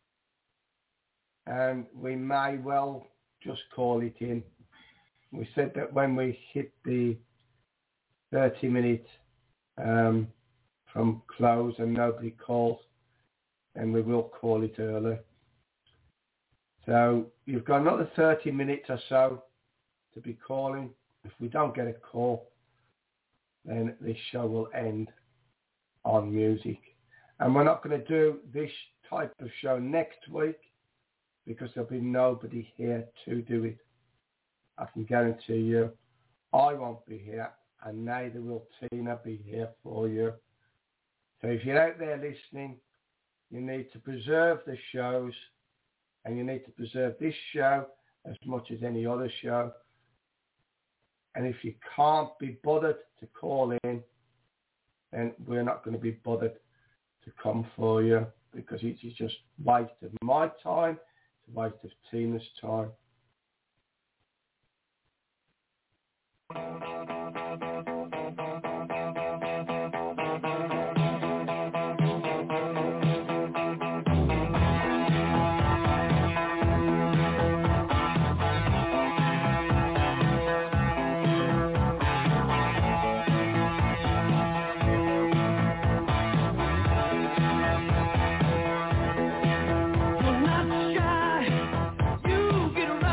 and we may well just call it in. We said that when we hit the 30 minutes from close and nobody calls, then we will call it early. So you've got another 30 minutes or so to be calling. If we don't get a call, then this show will end on music. And we're not going to do this type of show next week because there'll be nobody here to do it. I can guarantee you I won't be here, and neither will Tina be here for you. So if you're out there listening, you need to preserve the shows, and you need to preserve this show as much as any other show. And if you can't be bothered to call in, then we're not going to be bothered to come for you, because it is just waste of my time, it's a waste of Tina's time. You're not shy, you get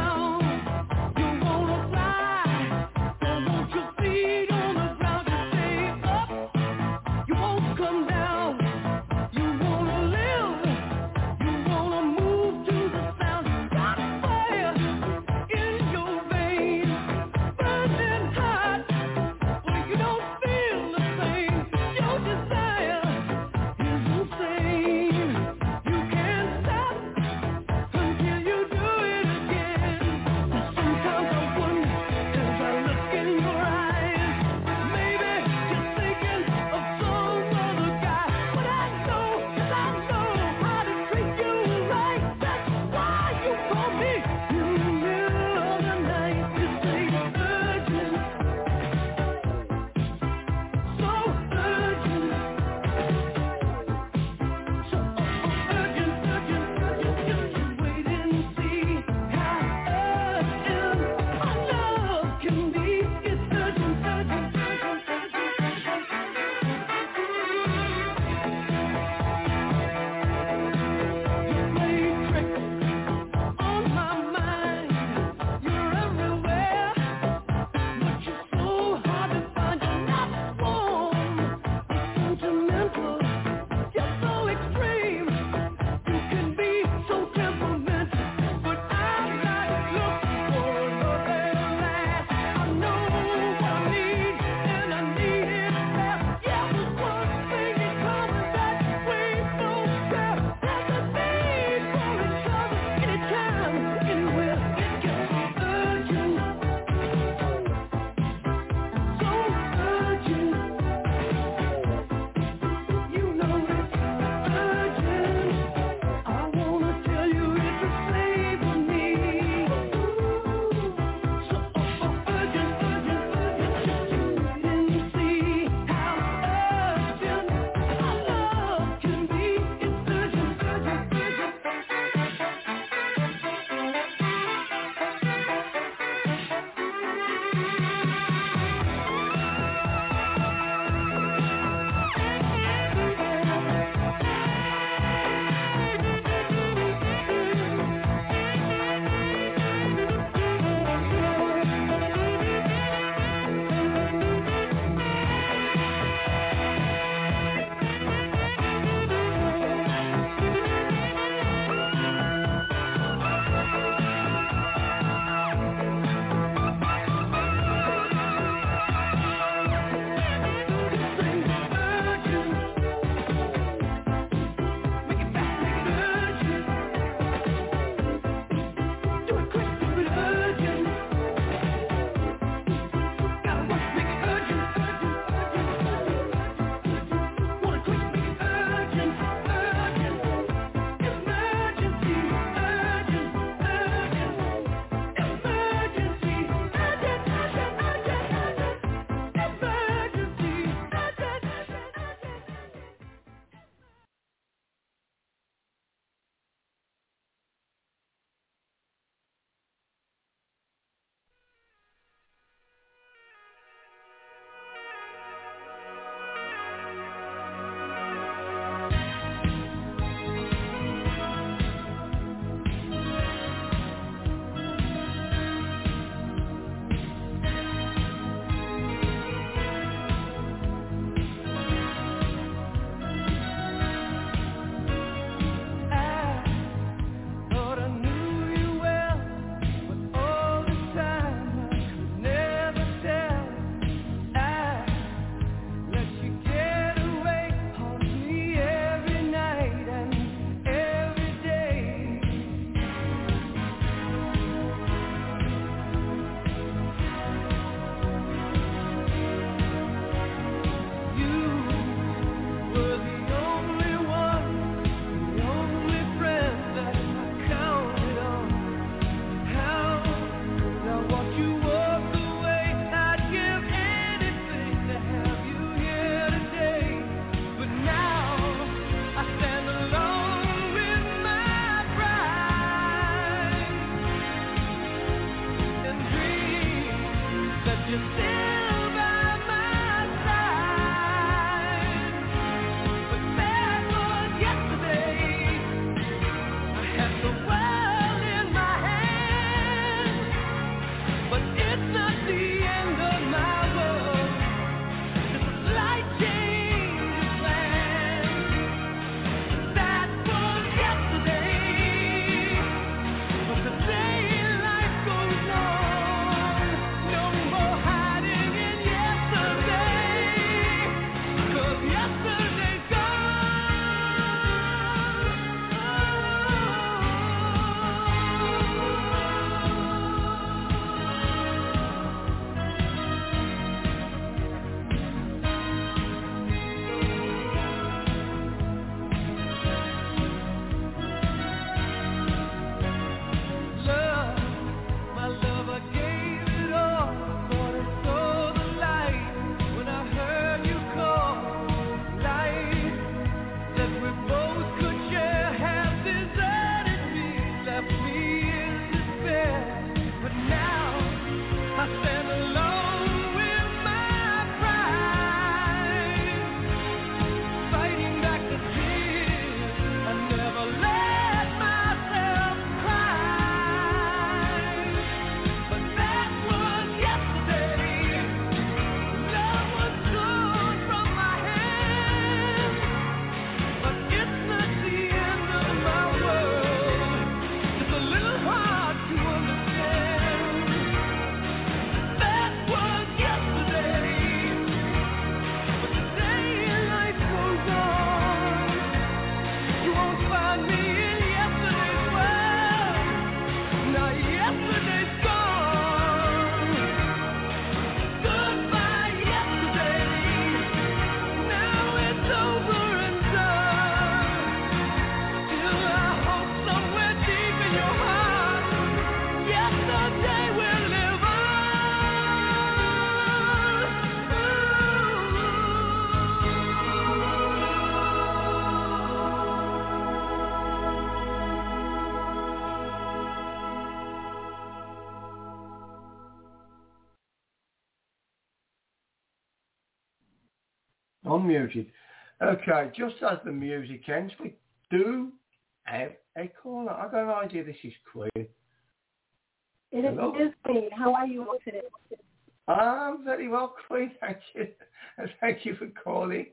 Unmuted. Okay, just as the music ends, we do have a caller. I've got an idea this is Queen. Hello? It is Queen. How are you today? I'm very well, Queen. Thank you. Thank you for calling.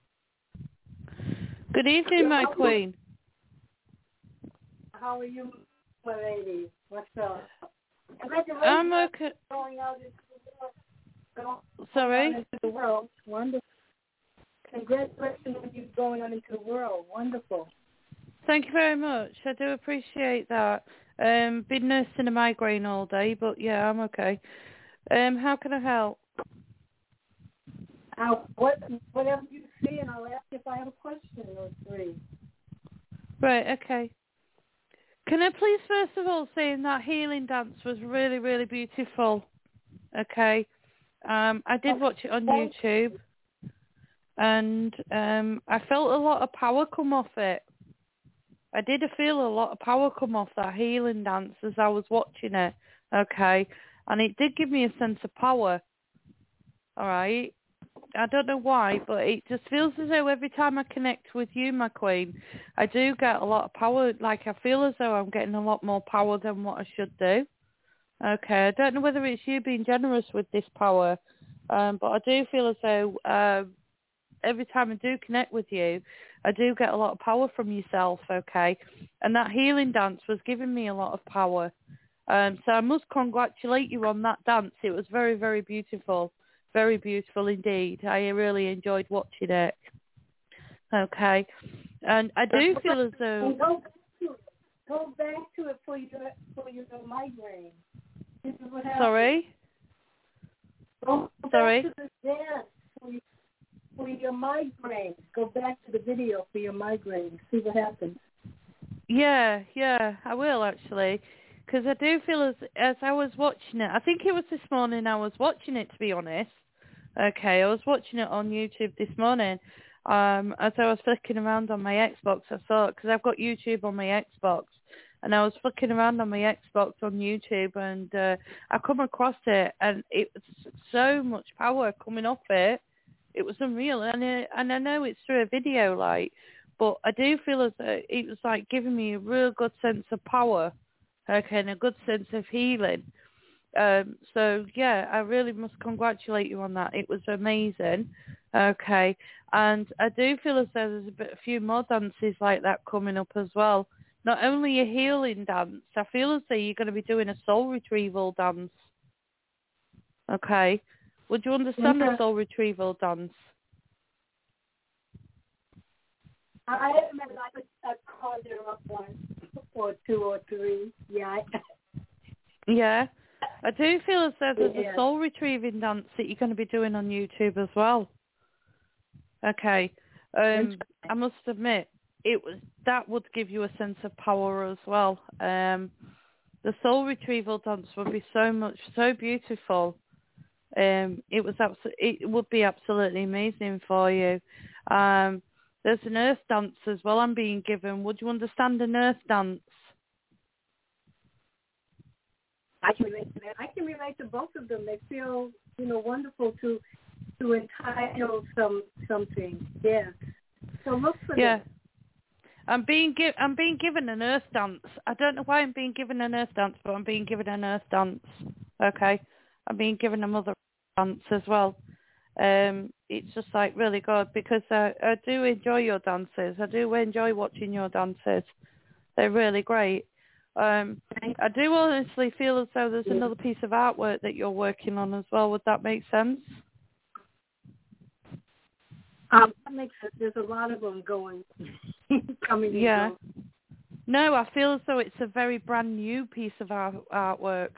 Good evening, my queen. How are you, my lady? What's up? I'm okay. Going out into the world. Sorry? Into the world. Wonderful. Congratulations on you going out into the world. Wonderful. Thank you very much. I do appreciate that. Been nursing a migraine all day, but yeah, I'm okay. How can I help? Whatever you see, and I'll ask if I have a question or three. Right, okay. Can I please first of all say that healing dance was really, really beautiful? Okay. I did watch it on YouTube, and I felt a lot of power come off it. I did feel a lot of power come off that healing dance as I was watching it, okay? And it did give me a sense of power, all right? I don't know why, but it just feels as though every time I connect with you, my queen, I do get a lot of power. Like, I feel as though I'm getting a lot more power than what I should do. Okay, I don't know whether it's you being generous with this power, but I do feel as though every time I do connect with you, I do get a lot of power from yourself, okay? And that healing dance was giving me a lot of power. So I must congratulate you on that dance. It was very, very beautiful. Very beautiful indeed. I really enjoyed watching it. Okay. And I do feel as though... Go back to it for your migraine. This is what happened. Sorry? Go Sorry? back to the dance for your migraine. Go back to the video for your migraine. See what happens. Yeah, I will actually. Because I do feel as I was watching it, I think it was this morning I was watching it, to be honest. Okay, I was watching it on YouTube this morning. As I was flicking around on my Xbox, I saw it, because I've got YouTube on my Xbox, and I was flicking around on my Xbox on YouTube, and I come across it, and it was so much power coming off it. It was unreal, and I know it's through a video, like, but I do feel as though it was like giving me a real good sense of power. Okay, and a good sense of healing. So, yeah, I really must congratulate you on that. It was amazing. Okay, and I do feel as though there's a few more dances like that coming up as well. Not only a healing dance, I feel as though you're going to be doing a soul retrieval dance. Okay. Would you understand the soul retrieval dance? I remember I called it up once, or two or three. Yeah. Yeah. I do feel as though there's a soul retrieving dance that you're going to be doing on YouTube as well. Okay. I must admit, that would give you a sense of power as well. The soul retrieval dance would be so beautiful. It would be absolutely amazing for you. There's an earth dance as well I'm being given. Would you understand an earth dance? I can relate to that. I can relate to both of them. They feel, wonderful to entitle something. Yeah. So look for them. I'm being given an earth dance. I don't know why I'm being given an earth dance, but I'm being given an earth dance. Okay. I'm being given a mother dance as well. It's just like really good because I do enjoy your dances. I do enjoy watching your dances. They're really great. I do honestly feel as though there's another piece of artwork that you're working on as well. Would that make sense? That makes sense. There's a lot of them coming. Yeah. No, I feel as though it's a very brand new piece of artwork.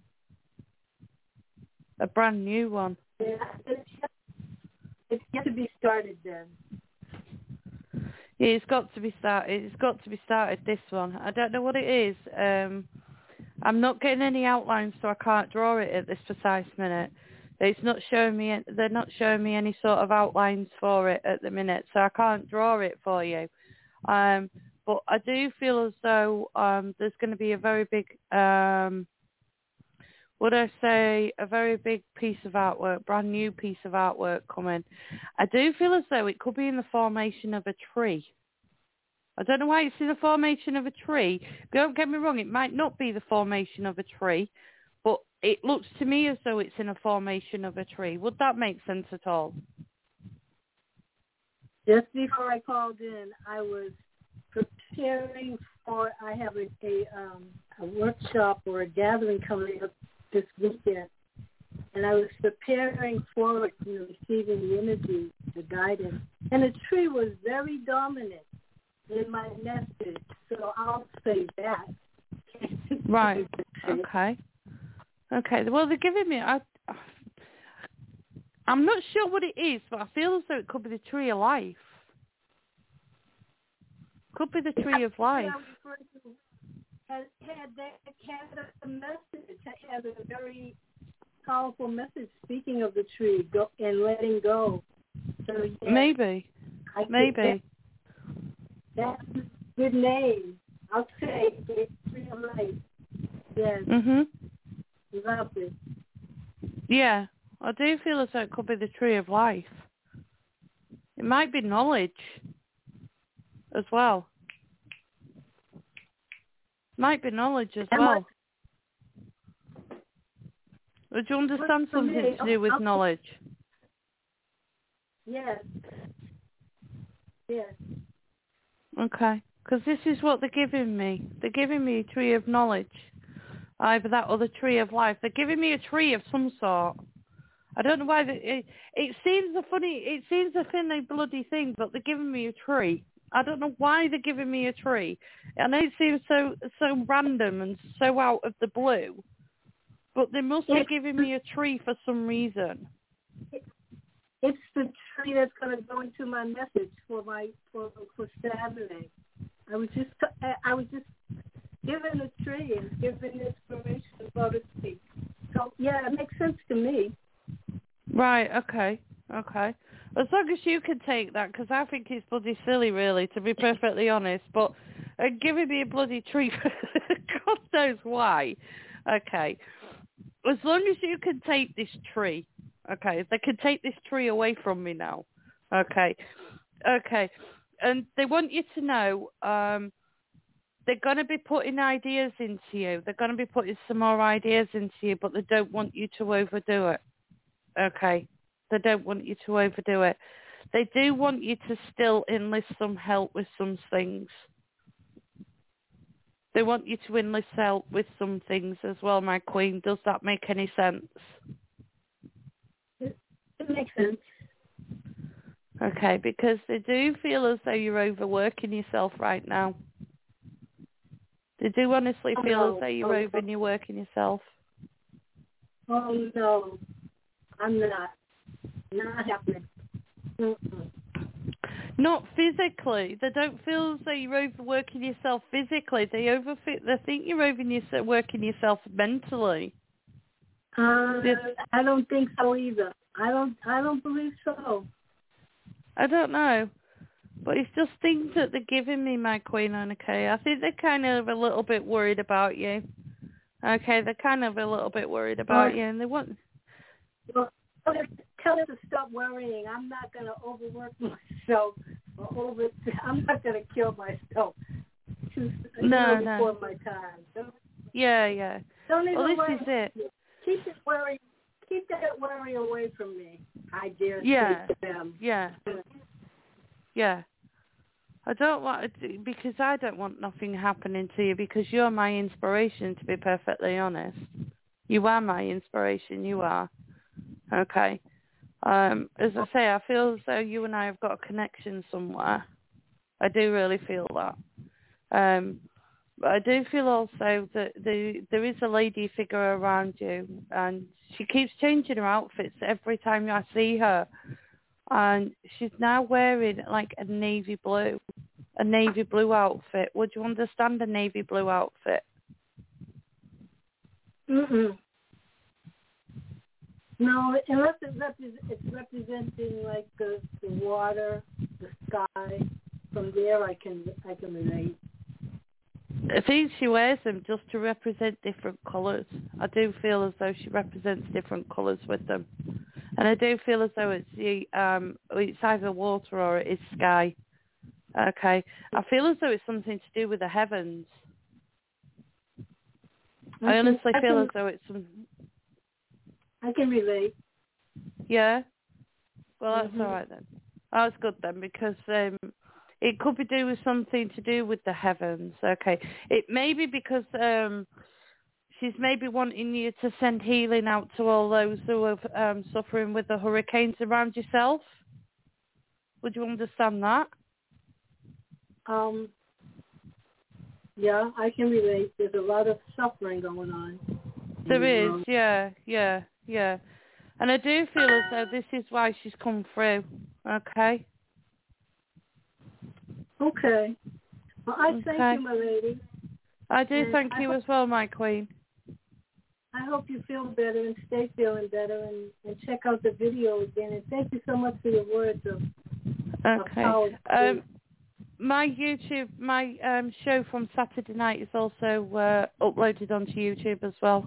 A brand new one. Yeah, it's yet to be started then. Yeah, it's got to be started. It's got to be started, this one. I don't know what it is. I'm not getting any outlines, so I can't draw it at this precise minute. They're not showing me any sort of outlines for it at the minute, so I can't draw it for you. But I do feel as though there's going to be a very big would I say a very big piece of artwork, brand new piece of artwork coming. I do feel as though it could be in the formation of a tree. I don't know why it's in the formation of a tree. Don't get me wrong, it might not be the formation of a tree, but it looks to me as though it's in a formation of a tree. Would that make sense at all? Just before I called in, I was preparing for, I have a workshop or a gathering coming up this weekend, and I was preparing forward to receiving the energy, the guidance, and the tree was very dominant in my message, so I'll say that. Right. Okay. Okay. Well, they're giving me. I'm not sure what it is, but I feel as though it could be the tree of life. Could be the tree of life. Had a message, had a very powerful message. Speaking of the tree, and letting go. So yes, maybe. That's a good name. I'll say it's tree of life. Yes. Love it. Yeah, I do feel as though it could be the tree of life. It might be knowledge as well. Might be knowledge as well. Would you understand something to do with knowledge? Yes. Yes. Okay, because this is what they're giving me. They're giving me a tree of knowledge. Either that or the tree of life. They're giving me a tree of some sort. I don't know why. It seems a funny bloody thing, but they're giving me a tree. I don't know why they're giving me a tree. I know it seems so random and so out of the blue, but they must be giving me a tree for some reason. It's the tree that's going to go into my message for Saturday. I was just given a tree and given inspiration, so to speak. So yeah, it makes sense to me. Right. Okay. As long as you can take that, because I think it's bloody silly, really, to be perfectly honest. But giving me a bloody tree, God knows why. Okay. As long as you can take this tree, okay, they can take this tree away from me now. Okay. And they want you to know they're going to be putting ideas into you. They're going to be putting some more ideas into you, but they don't want you to overdo it. Okay. They don't want you to overdo it. They do want you to still enlist some help with some things. They want you to enlist help with some things as well, my queen. Does that make any sense? It makes sense. Okay, because they do feel as though you're overworking yourself right now. They do honestly feel as though you're overworking yourself. Oh, no. I'm not. Not happening. Mm-mm. Not physically. They don't feel as though you're overworking yourself physically. They think you're overworking yourself mentally. I don't think so either. I don't believe so. I don't know. But it's just things that they're giving me, my queen, okay? I think they're kind of a little bit worried about you. Okay, they're kind of a little bit worried about you, and they want... Well, tell them to stop worrying. I'm not going to overwork myself. I'm not going to kill myself before my time. Yeah. Don't even this worry. Is it. Keep that worry away from me. I dare say to them. Yeah. I don't want to, because I don't want nothing happening to you, because you're my inspiration, to be perfectly honest. You are my inspiration, you are. Okay. As I say, I feel as though you and I have got a connection somewhere. I do really feel that. But I do feel also that there is a lady figure around you, and she keeps changing her outfits every time I see her. And she's now wearing like a navy blue outfit. Would you understand a navy blue outfit? Mm-mm. No, unless it's representing like the water, the sky. From there, I can relate. I think she wears them just to represent different colours. I do feel as though she represents different colours with them. And I do feel as though it's either water or it is sky. Okay. I feel as though it's something to do with the heavens. I honestly feel as though it's some... I can relate. Yeah? Well, that's all right then. That's good then, because it could be do with something to do with the heavens. Okay. It may be because she's maybe wanting you to send healing out to all those who are suffering with the hurricanes around yourself. Would you understand that? Yeah, I can relate. There's a lot of suffering going on. There is, yeah. And I do feel as though this is why she's come through. Okay? Okay. Well, I thank you, my lady. I do thank you as well, my queen. I hope you feel better and stay feeling better, and check out the video again. And thank you so much for your words of power. My YouTube, my show from Saturday night is also uploaded onto YouTube as well.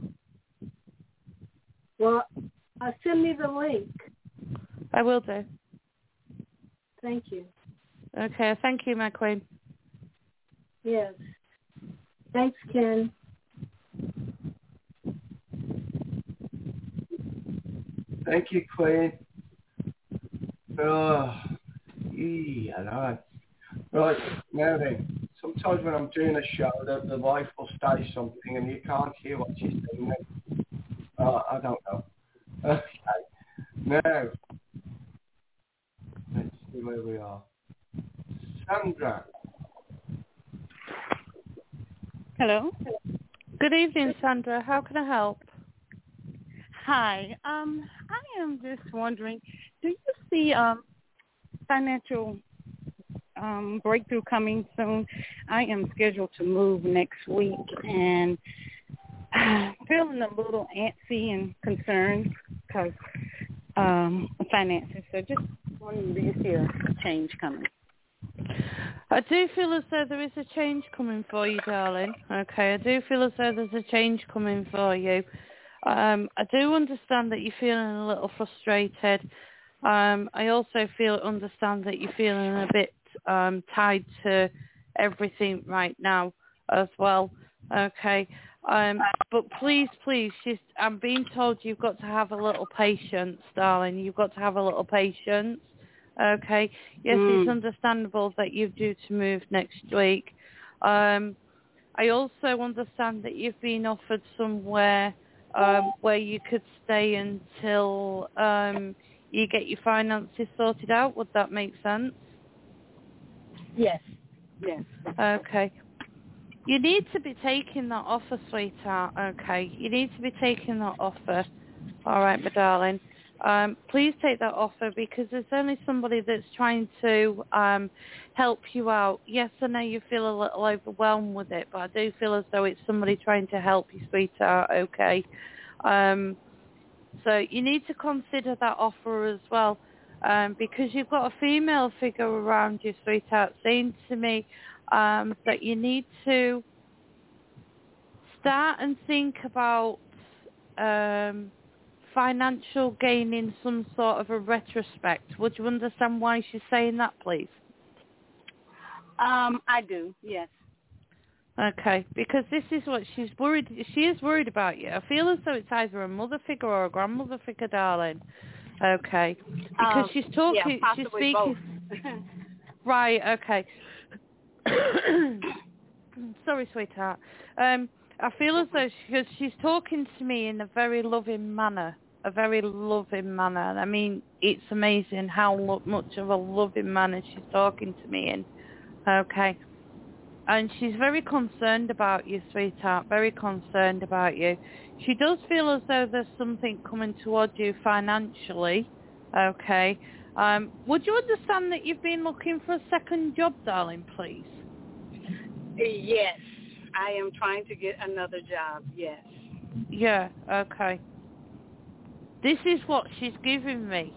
Well, send me the link. I will do. Thank you. Okay, thank you, my queen. Yes. Thanks, Ken. Thank you, Queen. Oh, yeah, right, now then, sometimes when I'm doing a show, the wife will say something and you can't hear what she's saying. I don't know. Okay, now, let's see where we are. Sandra. Hello. Good evening, Sandra. How can I help? Hi. I am just wondering, do you see financial breakthrough coming soon? I am scheduled to move next week, and I'm feeling a little antsy and concerned because of finances. So just wondering, do you see a change coming? I do feel as though there is a change coming for you, darling. Okay, I do feel as though there's a change coming for you. I do understand that you're feeling a little frustrated. I also understand that you're feeling a bit tied to everything right now as well. Okay. But please, I'm being told you've got to have a little patience, darling. You've got to have a little patience. Okay. Yes, it's understandable that you're due to move next week. I also understand that you've been offered somewhere where you could stay until you get your finances sorted out. Would that make sense? Yes. Okay. You need to be taking that offer, sweetheart. Okay. You need to be taking that offer. All right, my darling. Please take that offer because there's only somebody that's trying to help you out. Yes, I know you feel a little overwhelmed with it, but I do feel as though it's somebody trying to help you, sweetheart. Okay. So you need to consider that offer as well because you've got a female figure around you, sweetheart, saying to me that you need to start and think about financial gain in some sort of a retrospect. Would you understand why she's saying that, please? I do, yes. Okay, because this is what she's worried. She is worried about you. I feel as though it's either a mother figure or a grandmother figure, darling. Okay, because she's talking. Yeah, she's possibly speaking. both. Right. Okay. Sorry, sweetheart. I feel as though she's talking to me in a very loving manner. A very loving manner. I mean, it's amazing how much of a loving manner she's talking to me in. Okay. And she's very concerned about you, sweetheart, very concerned about you. She does feel as though there's something coming towards you financially, okay? Would you understand that you've been looking for a second job, darling, please? Yes, I am trying to get another job, yes. Yeah, okay. This is what she's giving me.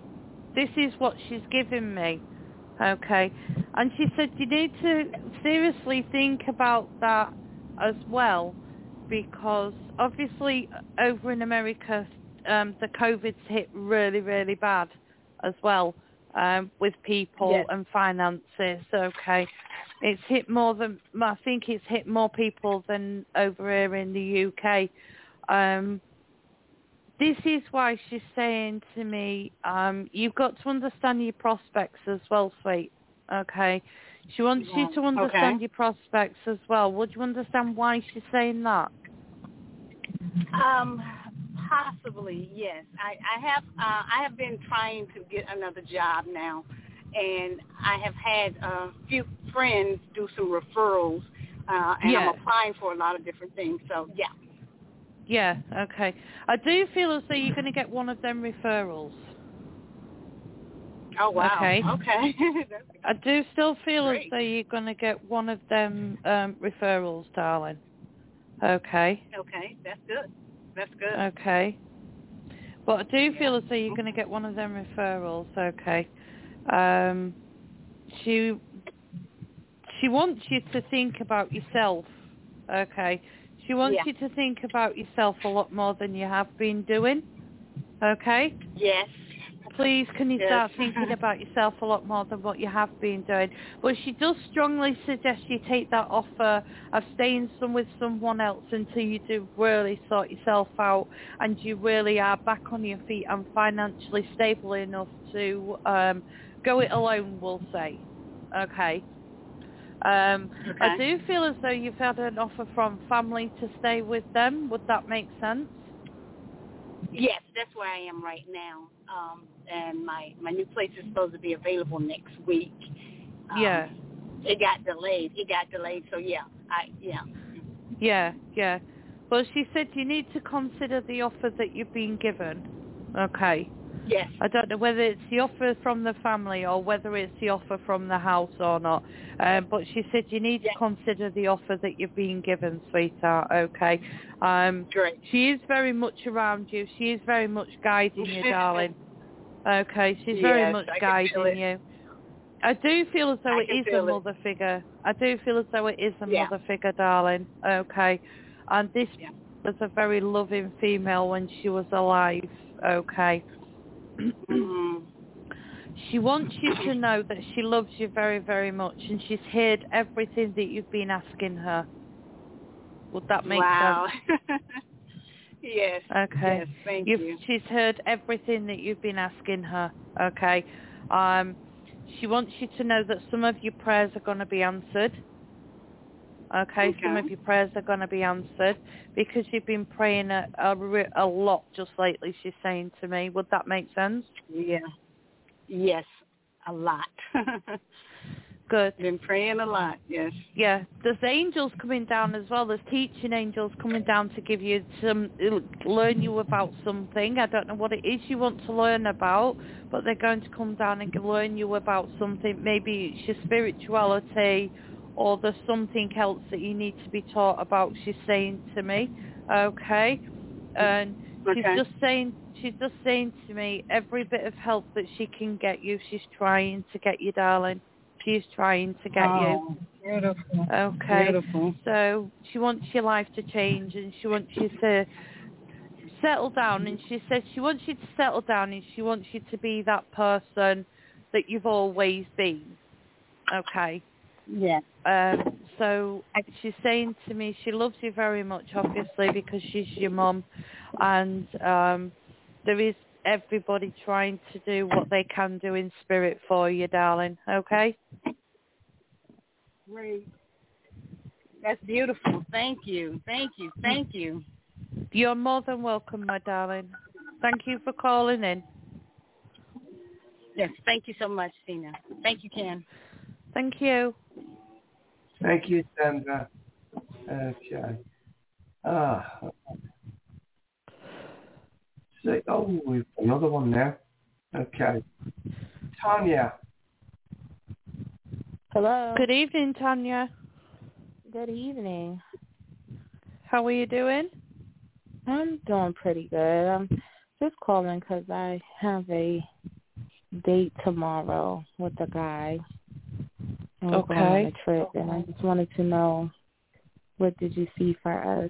Okay. And she said you need to seriously think about that as well, because obviously over in America, the COVID's hit really, really bad as well, with people and finances. Okay, it's hit more than, I think it's hit more people than over here in the UK. This is why she's saying to me, you've got to understand your prospects as well, sweet. Okay. She wants you to understand your prospects as well. Would you understand why she's saying that? Possibly, yes. I have been trying to get another job now, and I have had a few friends do some referrals, and I'm applying for a lot of different things. So, yeah. Yeah, okay. I do feel as though you're going to get one of them referrals. Oh, wow. Okay. Okay. I do still feel as though you're going to get one of them referrals, darling. Okay. Okay, that's good. That's good. Okay. But I do feel as though you're going to get one of them referrals. Okay. She wants you to think about yourself. Okay. She wants you to think about yourself a lot more than you have been doing. Okay? Yes. Please, can you start thinking about yourself a lot more than what you have been doing? But she does strongly suggest you take that offer of staying with someone else until you do really sort yourself out and you really are back on your feet and financially stable enough to go it alone, we'll say. Okay. I do feel as though you've had an offer from family to stay with them. Would that make sense? Yes, that's where I am right now. And my new place is supposed to be available next week. It got delayed. So Yeah. Well, she said you need to consider the offer that you've been given. Okay. Yes. I don't know whether it's the offer from the family or whether it's the offer from the house or not. But she said you need to consider the offer that you've been given, sweetheart. Okay. Great. She is very much around you. She is very much guiding you, darling. Okay. She's very much guiding you. I do feel as though it is a mother figure. I do feel as though it is a mother figure, darling. Okay. And this was a very loving female when she was alive. Okay. She wants you to know that she loves you very, very much, and she's heard everything that you've been asking her. Would that make sense? Yes. Okay. Yes, thank you. She's heard everything that you've been asking her. Okay. She wants you to know that some of your prayers are going to be answered. Okay, some of your prayers are going to be answered because you've been praying a lot just lately, she's saying to me. Would that make sense? Yeah. Yes, a lot. Good. Been praying a lot, yes. Yeah, there's angels coming down as well. There's teaching angels coming down to give you learn you about something. I don't know what it is you want to learn about, but they're going to come down and learn you about something. Maybe it's your spirituality, or there's something else that you need to be taught about, she's saying to me. Okay? And she's just saying to me, every bit of help that she can get you, she's trying to get you, darling. She's trying to get you. Beautiful. Okay. Beautiful. So she wants your life to change, and she wants you to settle down, and she says she wants you to settle down, and she wants you to be that person that you've always been. Okay? Yeah. So she's saying to me she loves you very much, obviously, because she's your mum, and there is everybody trying to do what they can do in spirit for you, darling. Okay? Great. That's beautiful. Thank you. Thank you. Thank you. You're more than welcome, my darling. Thank you for calling in. Yes, thank you so much, Tina. Thank you, Ken. Thank you. Thank you, Sandra. Okay. So, we've got another one now. Okay. Tanya. Hello. Good evening, Tanya. Good evening. How are you doing? I'm doing pretty good. I'm just calling because I have a date tomorrow with a guy. And we're going on a trip, and I just wanted to know what did you see for us?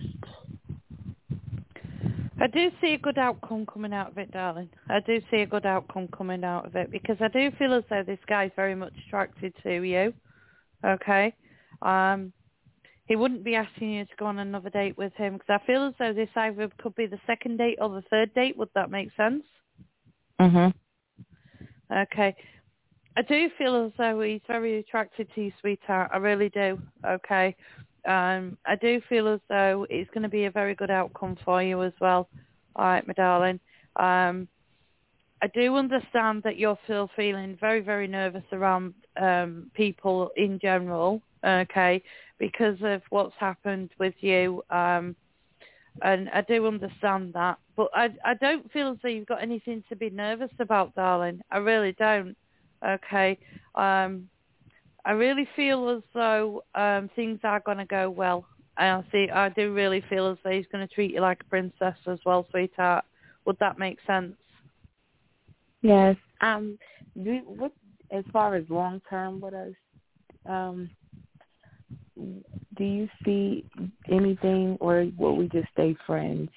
I do see a good outcome coming out of it, darling. I do see a good outcome coming out of it because I do feel as though this guy's very much attracted to you. Okay? He wouldn't be asking you to go on another date with him because I feel as though this either could be the second date or the third date. Would that make sense? Mhm. Okay. I do feel as though he's very attracted to you, sweetheart. I really do. Okay. I do feel as though it's going to be a very good outcome for you as well. All right, my darling. I do understand that you're still feeling very, very nervous around people in general, okay, because of what's happened with you. And I do understand that. But I don't feel as though you've got anything to be nervous about, darling. I really don't. Okay. I really feel as though things are going to go well. I do really feel as though he's going to treat you like a princess as well, sweetheart. Would that make sense? Yes. What as far as long term with us, do you see anything, or will we just stay friends?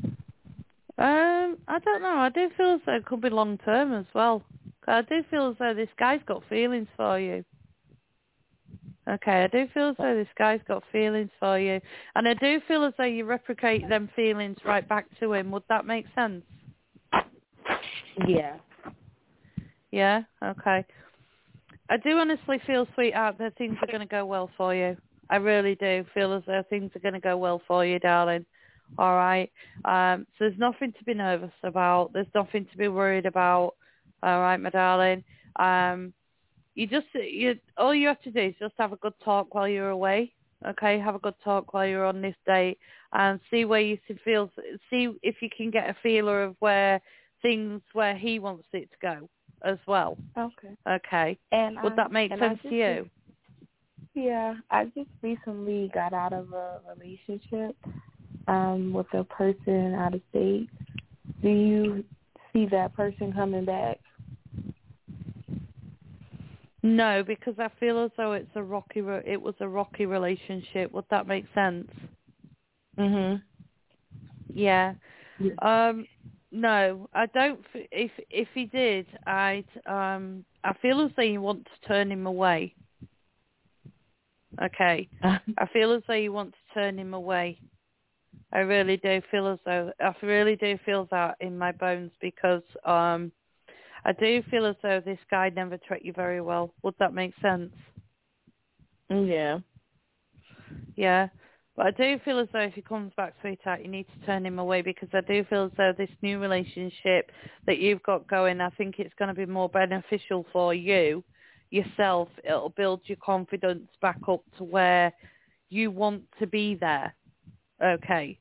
I don't know. I do feel as though it could be long term as well. I do feel as though this guy's got feelings for you. Okay, I do feel as though this guy's got feelings for you. And I do feel as though you replicate them feelings right back to him. Would that make sense? Yeah. Yeah? Okay. I do honestly feel, sweetheart, that things are going to go well for you. I really do feel as though things are going to go well for you, darling. All right? So there's nothing to be nervous about. There's nothing to be worried about. All right, my darling? All you have to do is just have a good talk while you're away. Okay, have a good talk while you're on this date and see where you feel. See if you can get a feeler of where he wants it to go as well. Okay. Okay. And would that make sense to you? Yeah, I just recently got out of a relationship with a person out of state. Do you see that person coming back? No, because I feel as though it was a rocky relationship. Would that make sense? Mhm. Yeah. No, I don't. If he did, I feel as though you want to turn him away. Okay. I feel as though you want to turn him away. I really do feel as though. I really do feel that in my bones because I do feel as though this guy never treated you very well. Would that make sense? Yeah. Yeah. But I do feel as though if he comes back, sweetheart, you need to turn him away because I do feel as though this new relationship that you've got going, I think it's going to be more beneficial for you, yourself. It'll build your confidence back up to where you want to be there. Okay.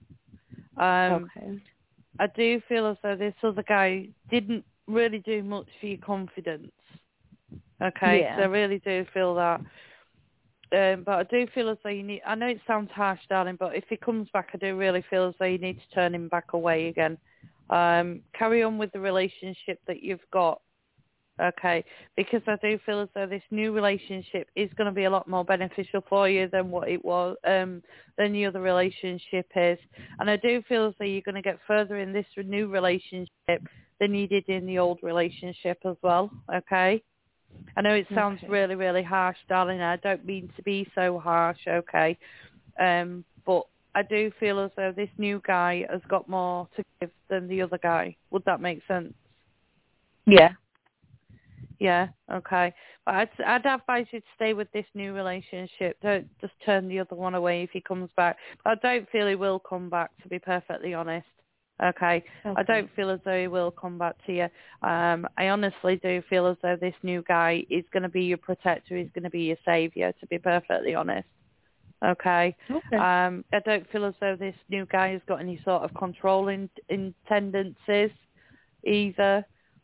Okay. I do feel as though this other guy didn't really do much for your confidence. Okay, Yeah. so I really do feel that. But I do feel as though you need, I know it sounds harsh, darling, but if he comes back, I do really feel as though you need to turn him back away again. Carry on with the relationship that you've got. Okay, because I do feel as though this new relationship is going to be a lot more beneficial for you than what it was, than the other relationship is. And I do feel as though you're going to get further in this new relationship than you did in the old relationship as well. Okay? I know it sounds really, really harsh, darling. I don't mean to be so harsh, okay? But I do feel as though this new guy has got more to give than the other guy. Would that make sense? Yeah. Yeah, okay. But I'd advise you to stay with this new relationship. Don't just turn the other one away if he comes back. But I don't feel he will come back, to be perfectly honest. Okay. I don't feel as though he will come back to you. I honestly do feel as though this new guy is going to be your protector. He's going to be your saviour, to be perfectly honest. Okay. I don't feel as though this new guy has got any sort of controlling tendencies either.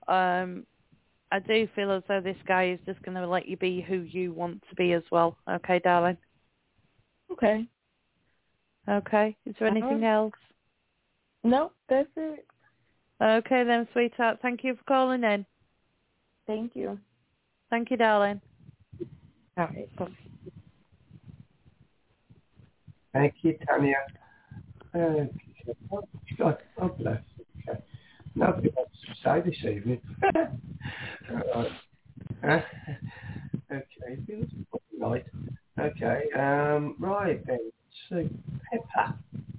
I do feel as though this guy is just going to let you be who you want to be as well. Okay, darling? Okay. Okay. Is there anything else? No, that's it. Okay then, sweetheart. Thank you for calling in. Thank you. Thank you, darling. All right. Bye. Thank you, Tanya. God bless. Okay. Nobody wants to say this evening. Right. Okay, feels right. Okay, right then. So, Pepper.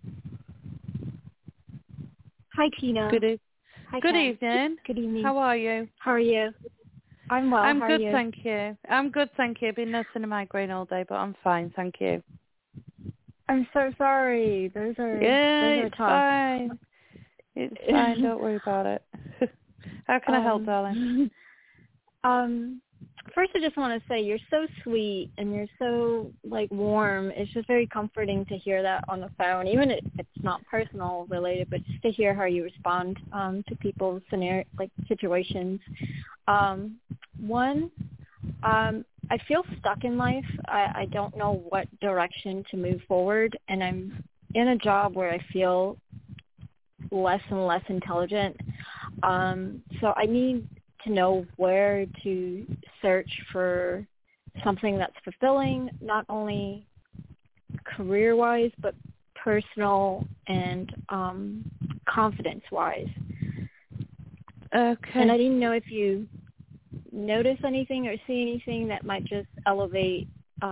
Hi, Tina. Good Hi, Good Ken. evening. Good evening. How are you? How are you? I'm well. I'm How good, are you? thank you. I'm good, thank you. I've been nursing a migraine all day, but I'm fine, thank you. I'm so sorry. Those are It's tough. fine. It's fine. Don't worry about it. How can I help, darling? First, I just want to say you're so sweet and you're so warm. It's just very comforting to hear that on the phone, even if it's not personal related, but just to hear how you respond to people's situations. One, I feel stuck in life. I don't know what direction to move forward, and I'm in a job where I feel less and less intelligent. So I need to know where to search for something that's fulfilling, not only career-wise, but personal and confidence-wise. Okay. And I didn't know if you notice anything or see anything that might just elevate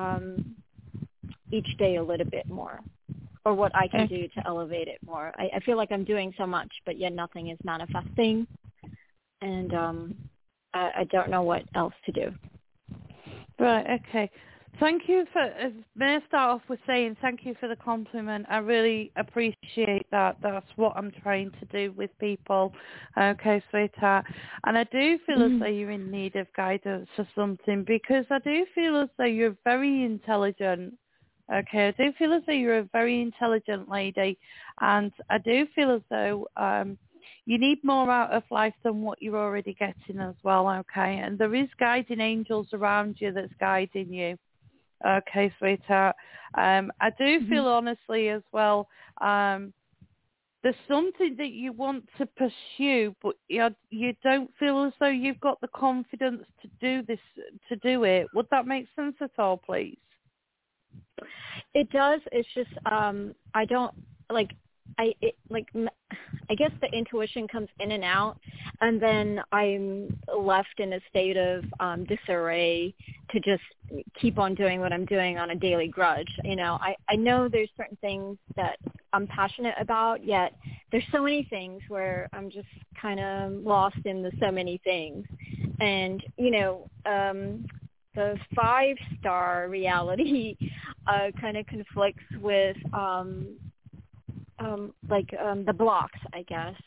each day a little bit more, or what I can do to elevate it more. I feel like I'm doing so much, but yet nothing is manifesting, and I don't know what else to do. Right, okay. Thank you for, may I start off with saying thank you for the compliment. I really appreciate that. That's what I'm trying to do with people. Okay, sweetheart. And I do feel as though you're in need of guidance or something, because I do feel as though you're very intelligent. Okay, I do feel as though you're a very intelligent lady, and I do feel as though you need more out of life than what you're already getting as well, okay? And there is guiding angels around you that's guiding you. Okay, sweetheart. I do feel honestly as well, there's something that you want to pursue, but you don't feel as though you've got the confidence to do this, to do it. Would that make sense at all, please? It does. It's just I don't I guess the intuition comes in and out, and then I'm left in a state of disarray to just keep on doing what I'm doing on a daily grudge. You know, I know there's certain things that I'm passionate about, yet there's so many things where I'm just kind of lost in the so many things. And, you know, the 5-star reality kind of conflicts with the blocks, I guess.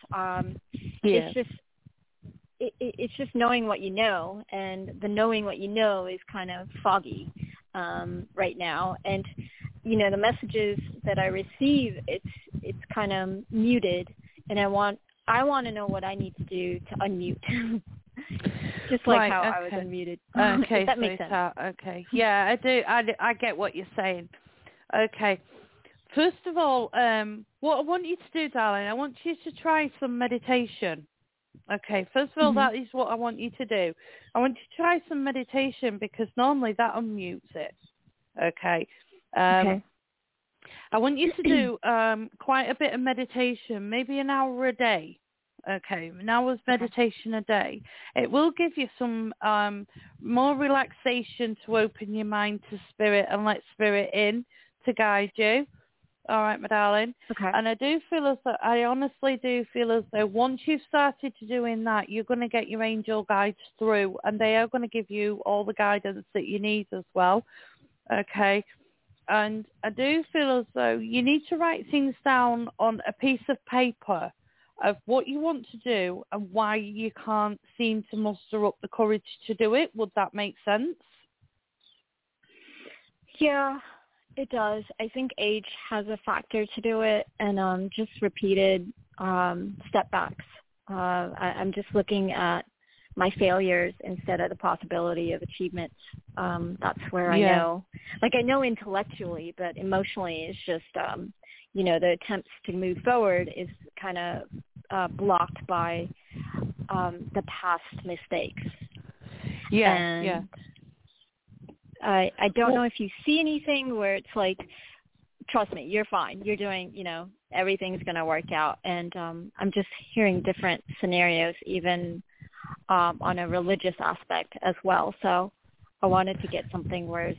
It's just knowing what you know, and the knowing what you know is kind of foggy right now. And you know, the messages that I receive, it's kind of muted, and I want to know what I need to do to unmute. Just like how I was unmuted. Okay, if that makes sense. Okay, yeah, I do. I get what you're saying. Okay. First of all, what I want you to do, darling, I want you to try some meditation. Okay, first of all, that is what I want you to do. I want you to try some meditation, because normally that unmutes it. Okay. Okay. I want you to do quite a bit of meditation, maybe an hour a day. Okay, an hour's meditation a day. It will give you some more relaxation to open your mind to spirit and let spirit in to guide you. All right, my darling. Okay. And I honestly do feel as though once you've started to doing that, you're going to get your angel guides through, and they are going to give you all the guidance that you need as well. Okay. And I do feel as though you need to write things down on a piece of paper of what you want to do and why you can't seem to muster up the courage to do it. Would that make sense? Yeah. It does. I think age has a factor to do it, and just repeated step backs. I'm just looking at my failures instead of the possibility of achievements. That's where I know. I know intellectually, but emotionally it's just, the attempts to move forward is kind of blocked by the past mistakes. Yeah. I don't know if you see anything where it's trust me, you're fine. You're doing, everything's going to work out. And I'm just hearing different scenarios, even on a religious aspect as well. So I wanted to get something where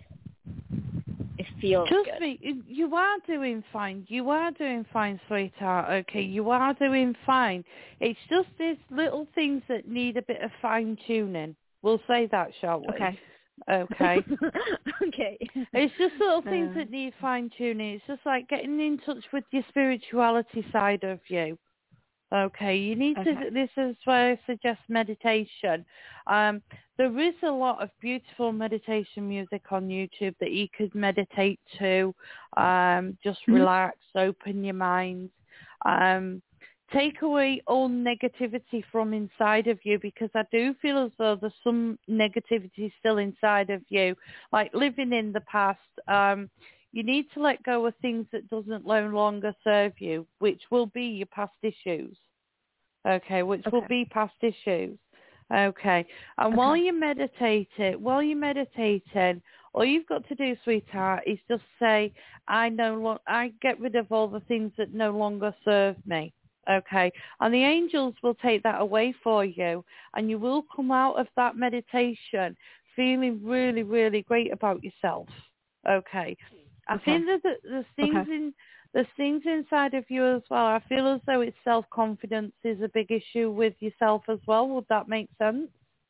it feels Trust good. me, you are doing fine. You are doing fine, sweetheart. Okay, you are doing fine. It's just these little things that need a bit of fine-tuning. We'll say that, shall we? Okay. Okay. Okay. It's just little things that need fine-tuning. It's just like getting in touch with your spirituality side of you. Okay, you need to, this is why I suggest meditation. There is a lot of beautiful meditation music on YouTube that you could meditate to, just relax, open your mind, take away all negativity from inside of you, because I do feel as though there's some negativity still inside of you, like living in the past. You need to let go of things that doesn't no longer serve you, which will be your past issues. Okay, which will be past issues. Okay, and while you're meditating, all you've got to do, sweetheart, is just say, I get rid of all the things that no longer serve me. Okay, and the angels will take that away for you, and you will come out of that meditation feeling really, really great about yourself. Okay. I feel that there's things inside of you as well. I feel as though it's self-confidence is a big issue with yourself as well. Would that make sense?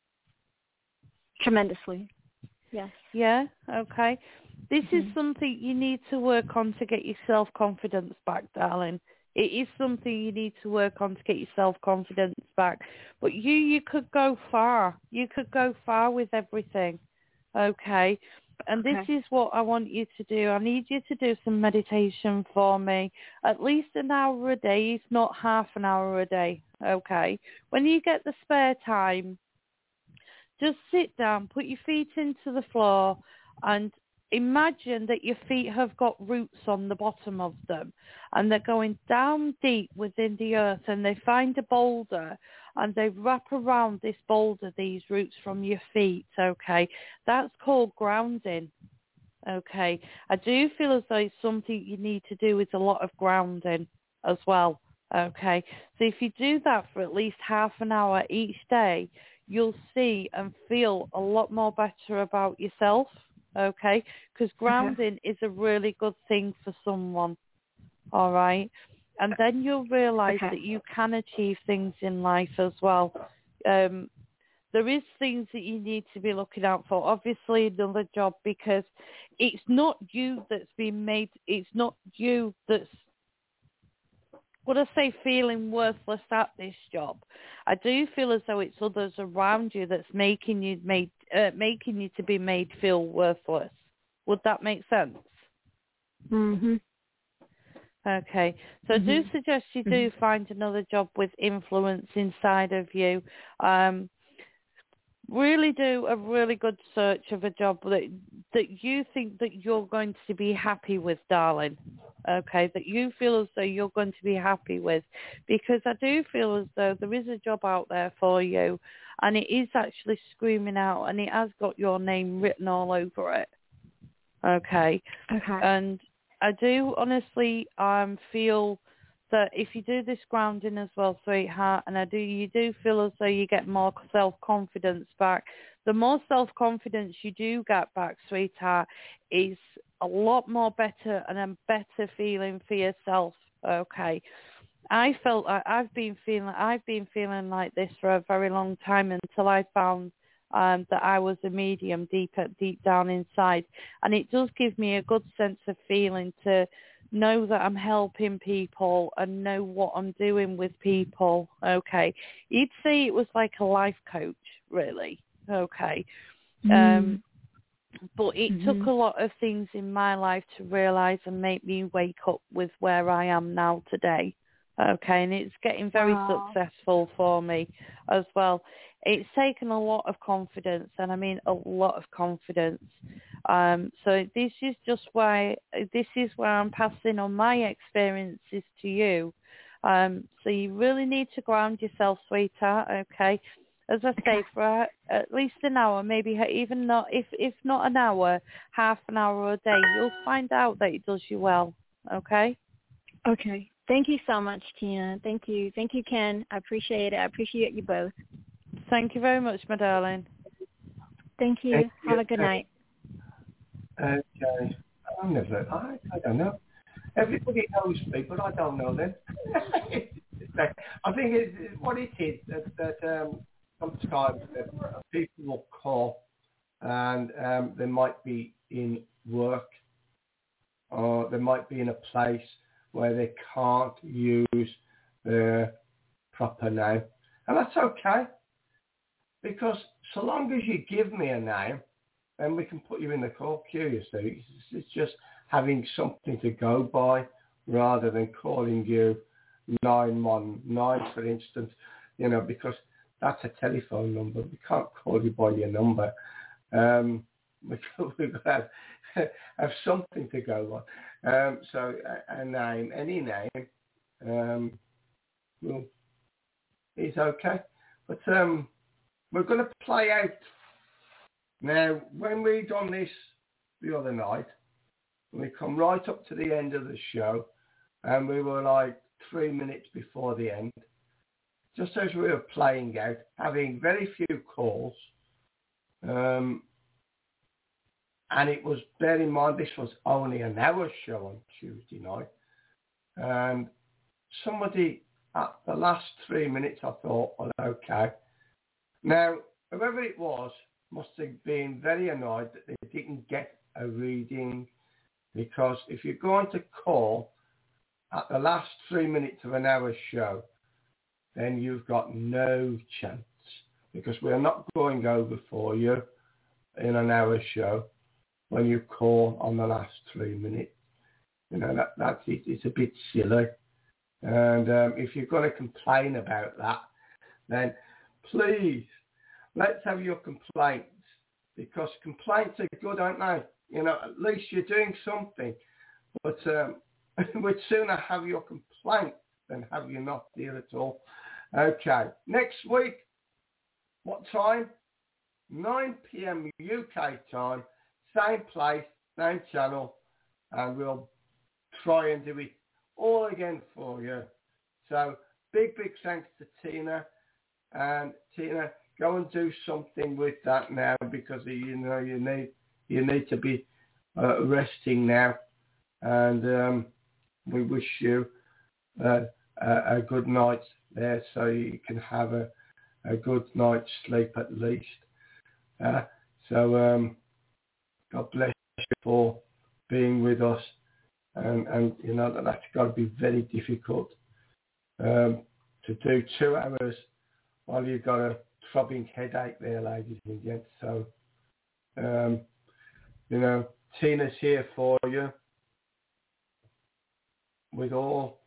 Tremendously. Yes. Yeah? Okay. This is something you need to work on to get your self-confidence back, darling. It is something you need to work on to get your self-confidence back. But you could go far. You could go far with everything. Okay. And this is what I want you to do. I need you to do some meditation for me, at least an hour a day, if not half an hour a day, okay? When you get the spare time, just sit down, put your feet into the floor, and imagine that your feet have got roots on the bottom of them, and they're going down deep within the earth, and they find a boulder, and they wrap around this boulder, these roots from your feet, okay? That's called grounding, okay? I do feel as though it's something you need to do with a lot of grounding as well, okay? So if you do that for at least half an hour each day, you'll see and feel a lot more better about yourself, okay? Because grounding is a really good thing for someone, all right? And then you'll realize that you can achieve things in life as well. There is things that you need to be looking out for. Obviously, another job, because it's not you that's been made, it's not you that's, would I say, feeling worthless at this job. I do feel as though it's others around you that's making you to be made feel worthless. Would that make sense? Okay, so I do suggest you do find another job with influence inside of you. Really do a really good search of a job that you think that you're going to be happy with, darling. Okay, that you feel as though you're going to be happy with, because I do feel as though there is a job out there for you, and it is actually screaming out, and it has got your name written all over it. Okay. And I do honestly feel that if you do this grounding as well, sweetheart, and you do feel as though you get more self-confidence back. The more self-confidence you do get back, sweetheart, is a lot more better and a better feeling for yourself. Okay. I felt like I've been feeling like this for a very long time until I found that I was a medium deep down inside, and it does give me a good sense of feeling to know that I'm helping people and know what I'm doing with people. Okay, you'd say it was like a life coach, really. Okay, but it took a lot of things in my life to realize and make me wake up with where I am now today. Okay, and it's getting very successful for me as well. It's taken a lot of confidence, and I mean a lot of confidence. So this is where I'm passing on my experiences to you. So you really need to ground yourself, sweetheart, okay? As I say, for at least an hour, maybe even not, if not an hour, half an hour a day, you'll find out that it does you well. Okay? Okay. Thank you so much, Tina. Thank you. Thank you, Ken. I appreciate it. I appreciate you both. Thank you very much, my darling. Thank you. Thank you. Have a good night. Okay. I don't know. Everybody knows me, but I don't know them. I think what it is that sometimes people will call and they might be in work or they might be in a place where they can't use their proper name. And that's okay, because so long as you give me a name, then we can put you in the call queue, you see. It's just having something to go by rather than calling you 919, for instance, because that's a telephone number. We can't call you by your number. We've got to have something to go on. So a name, any name, is okay. But we're going to play out. Now, when we done this the other night, we come right up to the end of the show, and we were like 3 minutes before the end, just as we were playing out, having very few calls, and it was, bear in mind, this was only an hour show on Tuesday night, and somebody at the last 3 minutes, I thought, well, okay. Now, whoever it was must have been very annoyed that they didn't get a reading, because if you're going to call at the last 3 minutes of an hour show, then you've got no chance, because we're not going over for you in an hour show when you call on the last 3 minutes. That's it. It's a bit silly. And if you're going to complain about that, then please, let's have your complaints, because complaints are good, aren't they? At least you're doing something. But we'd sooner have your complaint than have you not here at all. Okay, next week, what time? 9 p.m. UK time, same place, same channel, and we'll try and do it all again for you. So big thanks to Tina. And Tina, go and do something with that now, because you need to be resting now. And we wish you a good night there, so you can have a good night's sleep at least. So God bless you for being with us, and that's got to be very difficult to do 2 hours while you've got a throbbing headache there, ladies and gents. So Tina's here for you with all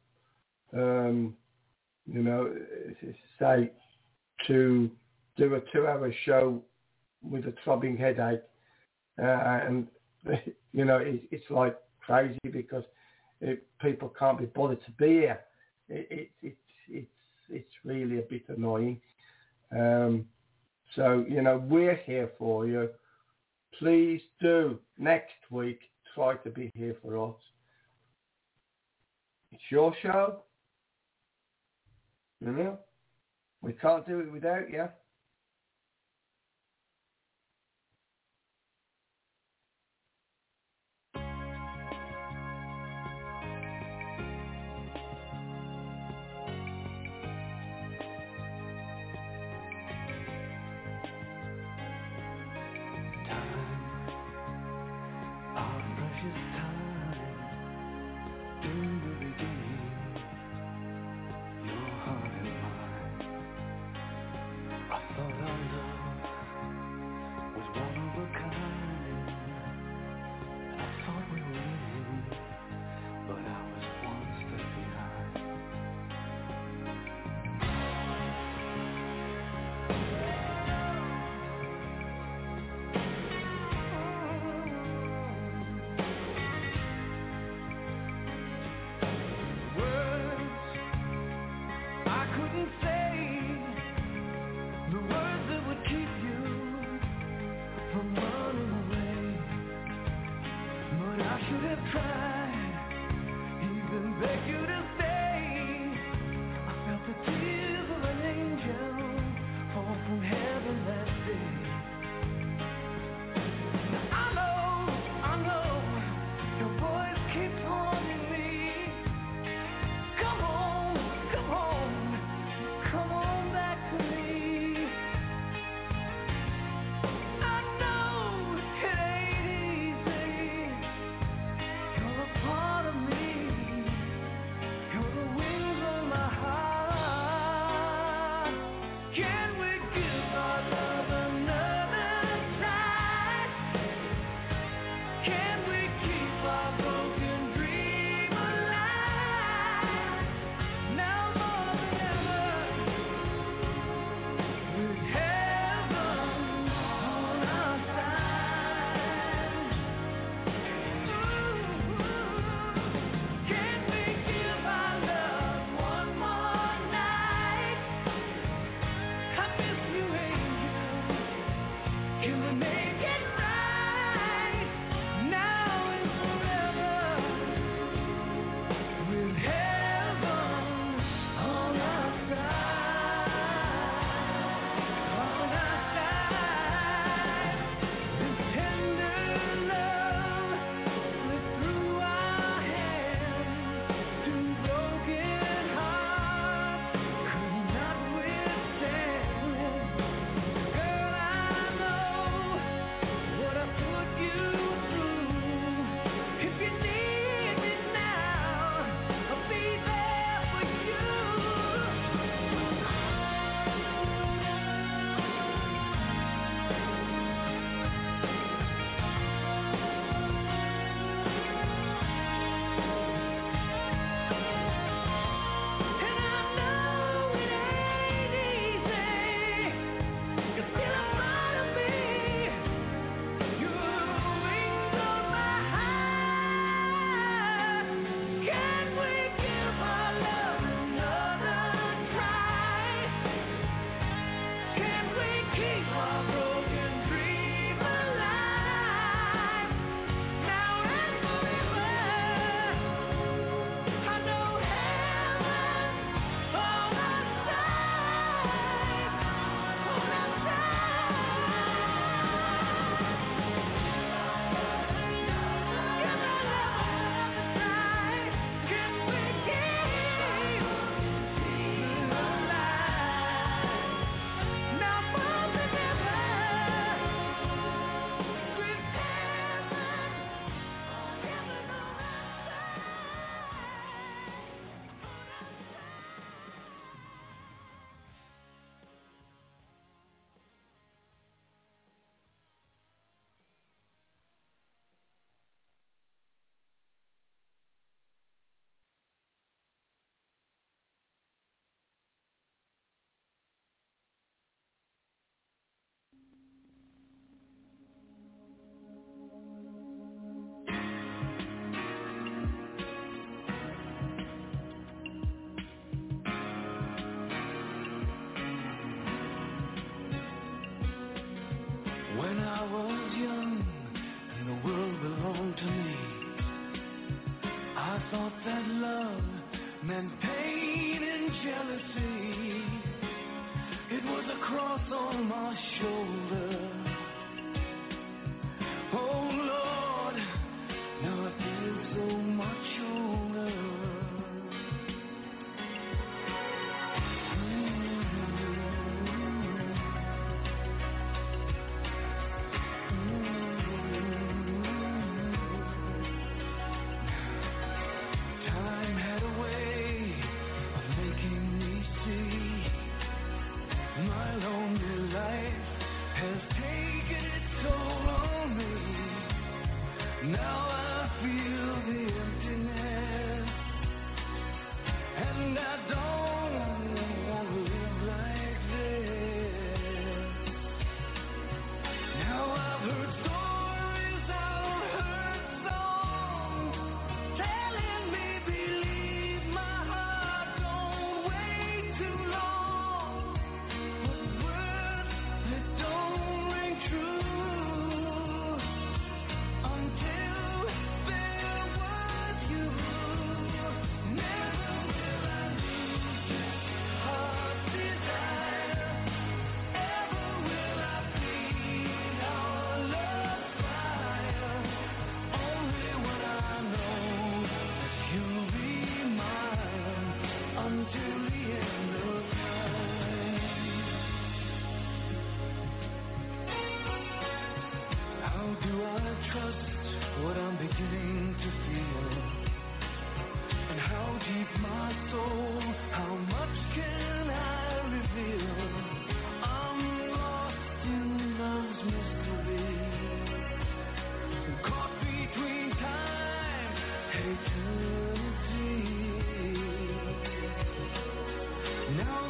say, to do a 2 hour show with a throbbing headache, and it's like crazy, because people can't be bothered to be here. It's really a bit annoying. So we're here for you. Please do next week try to be here for us. It's your show. We can't do it without you. that love meant pain and jealousy. It was a cross on my shoulder. Oh Lord, now I feel so much older. Time had a way of making me see my lonely life has taken its toll on me. Now I feel the emptiness, and I don't want to live like this. Now I've heard stories, I've heard songs telling me believe my heart, don't wait too long. But words that don't ring true until there was you. Never will I lose this heart's desire. Ever will I feed our love fire. Only when I know that you'll be mine until the end of time. How do I trust what I'm beginning to feel? And how deep my soul, how much can I reveal? I'm lost in love's mystery, caught between time and eternity. Now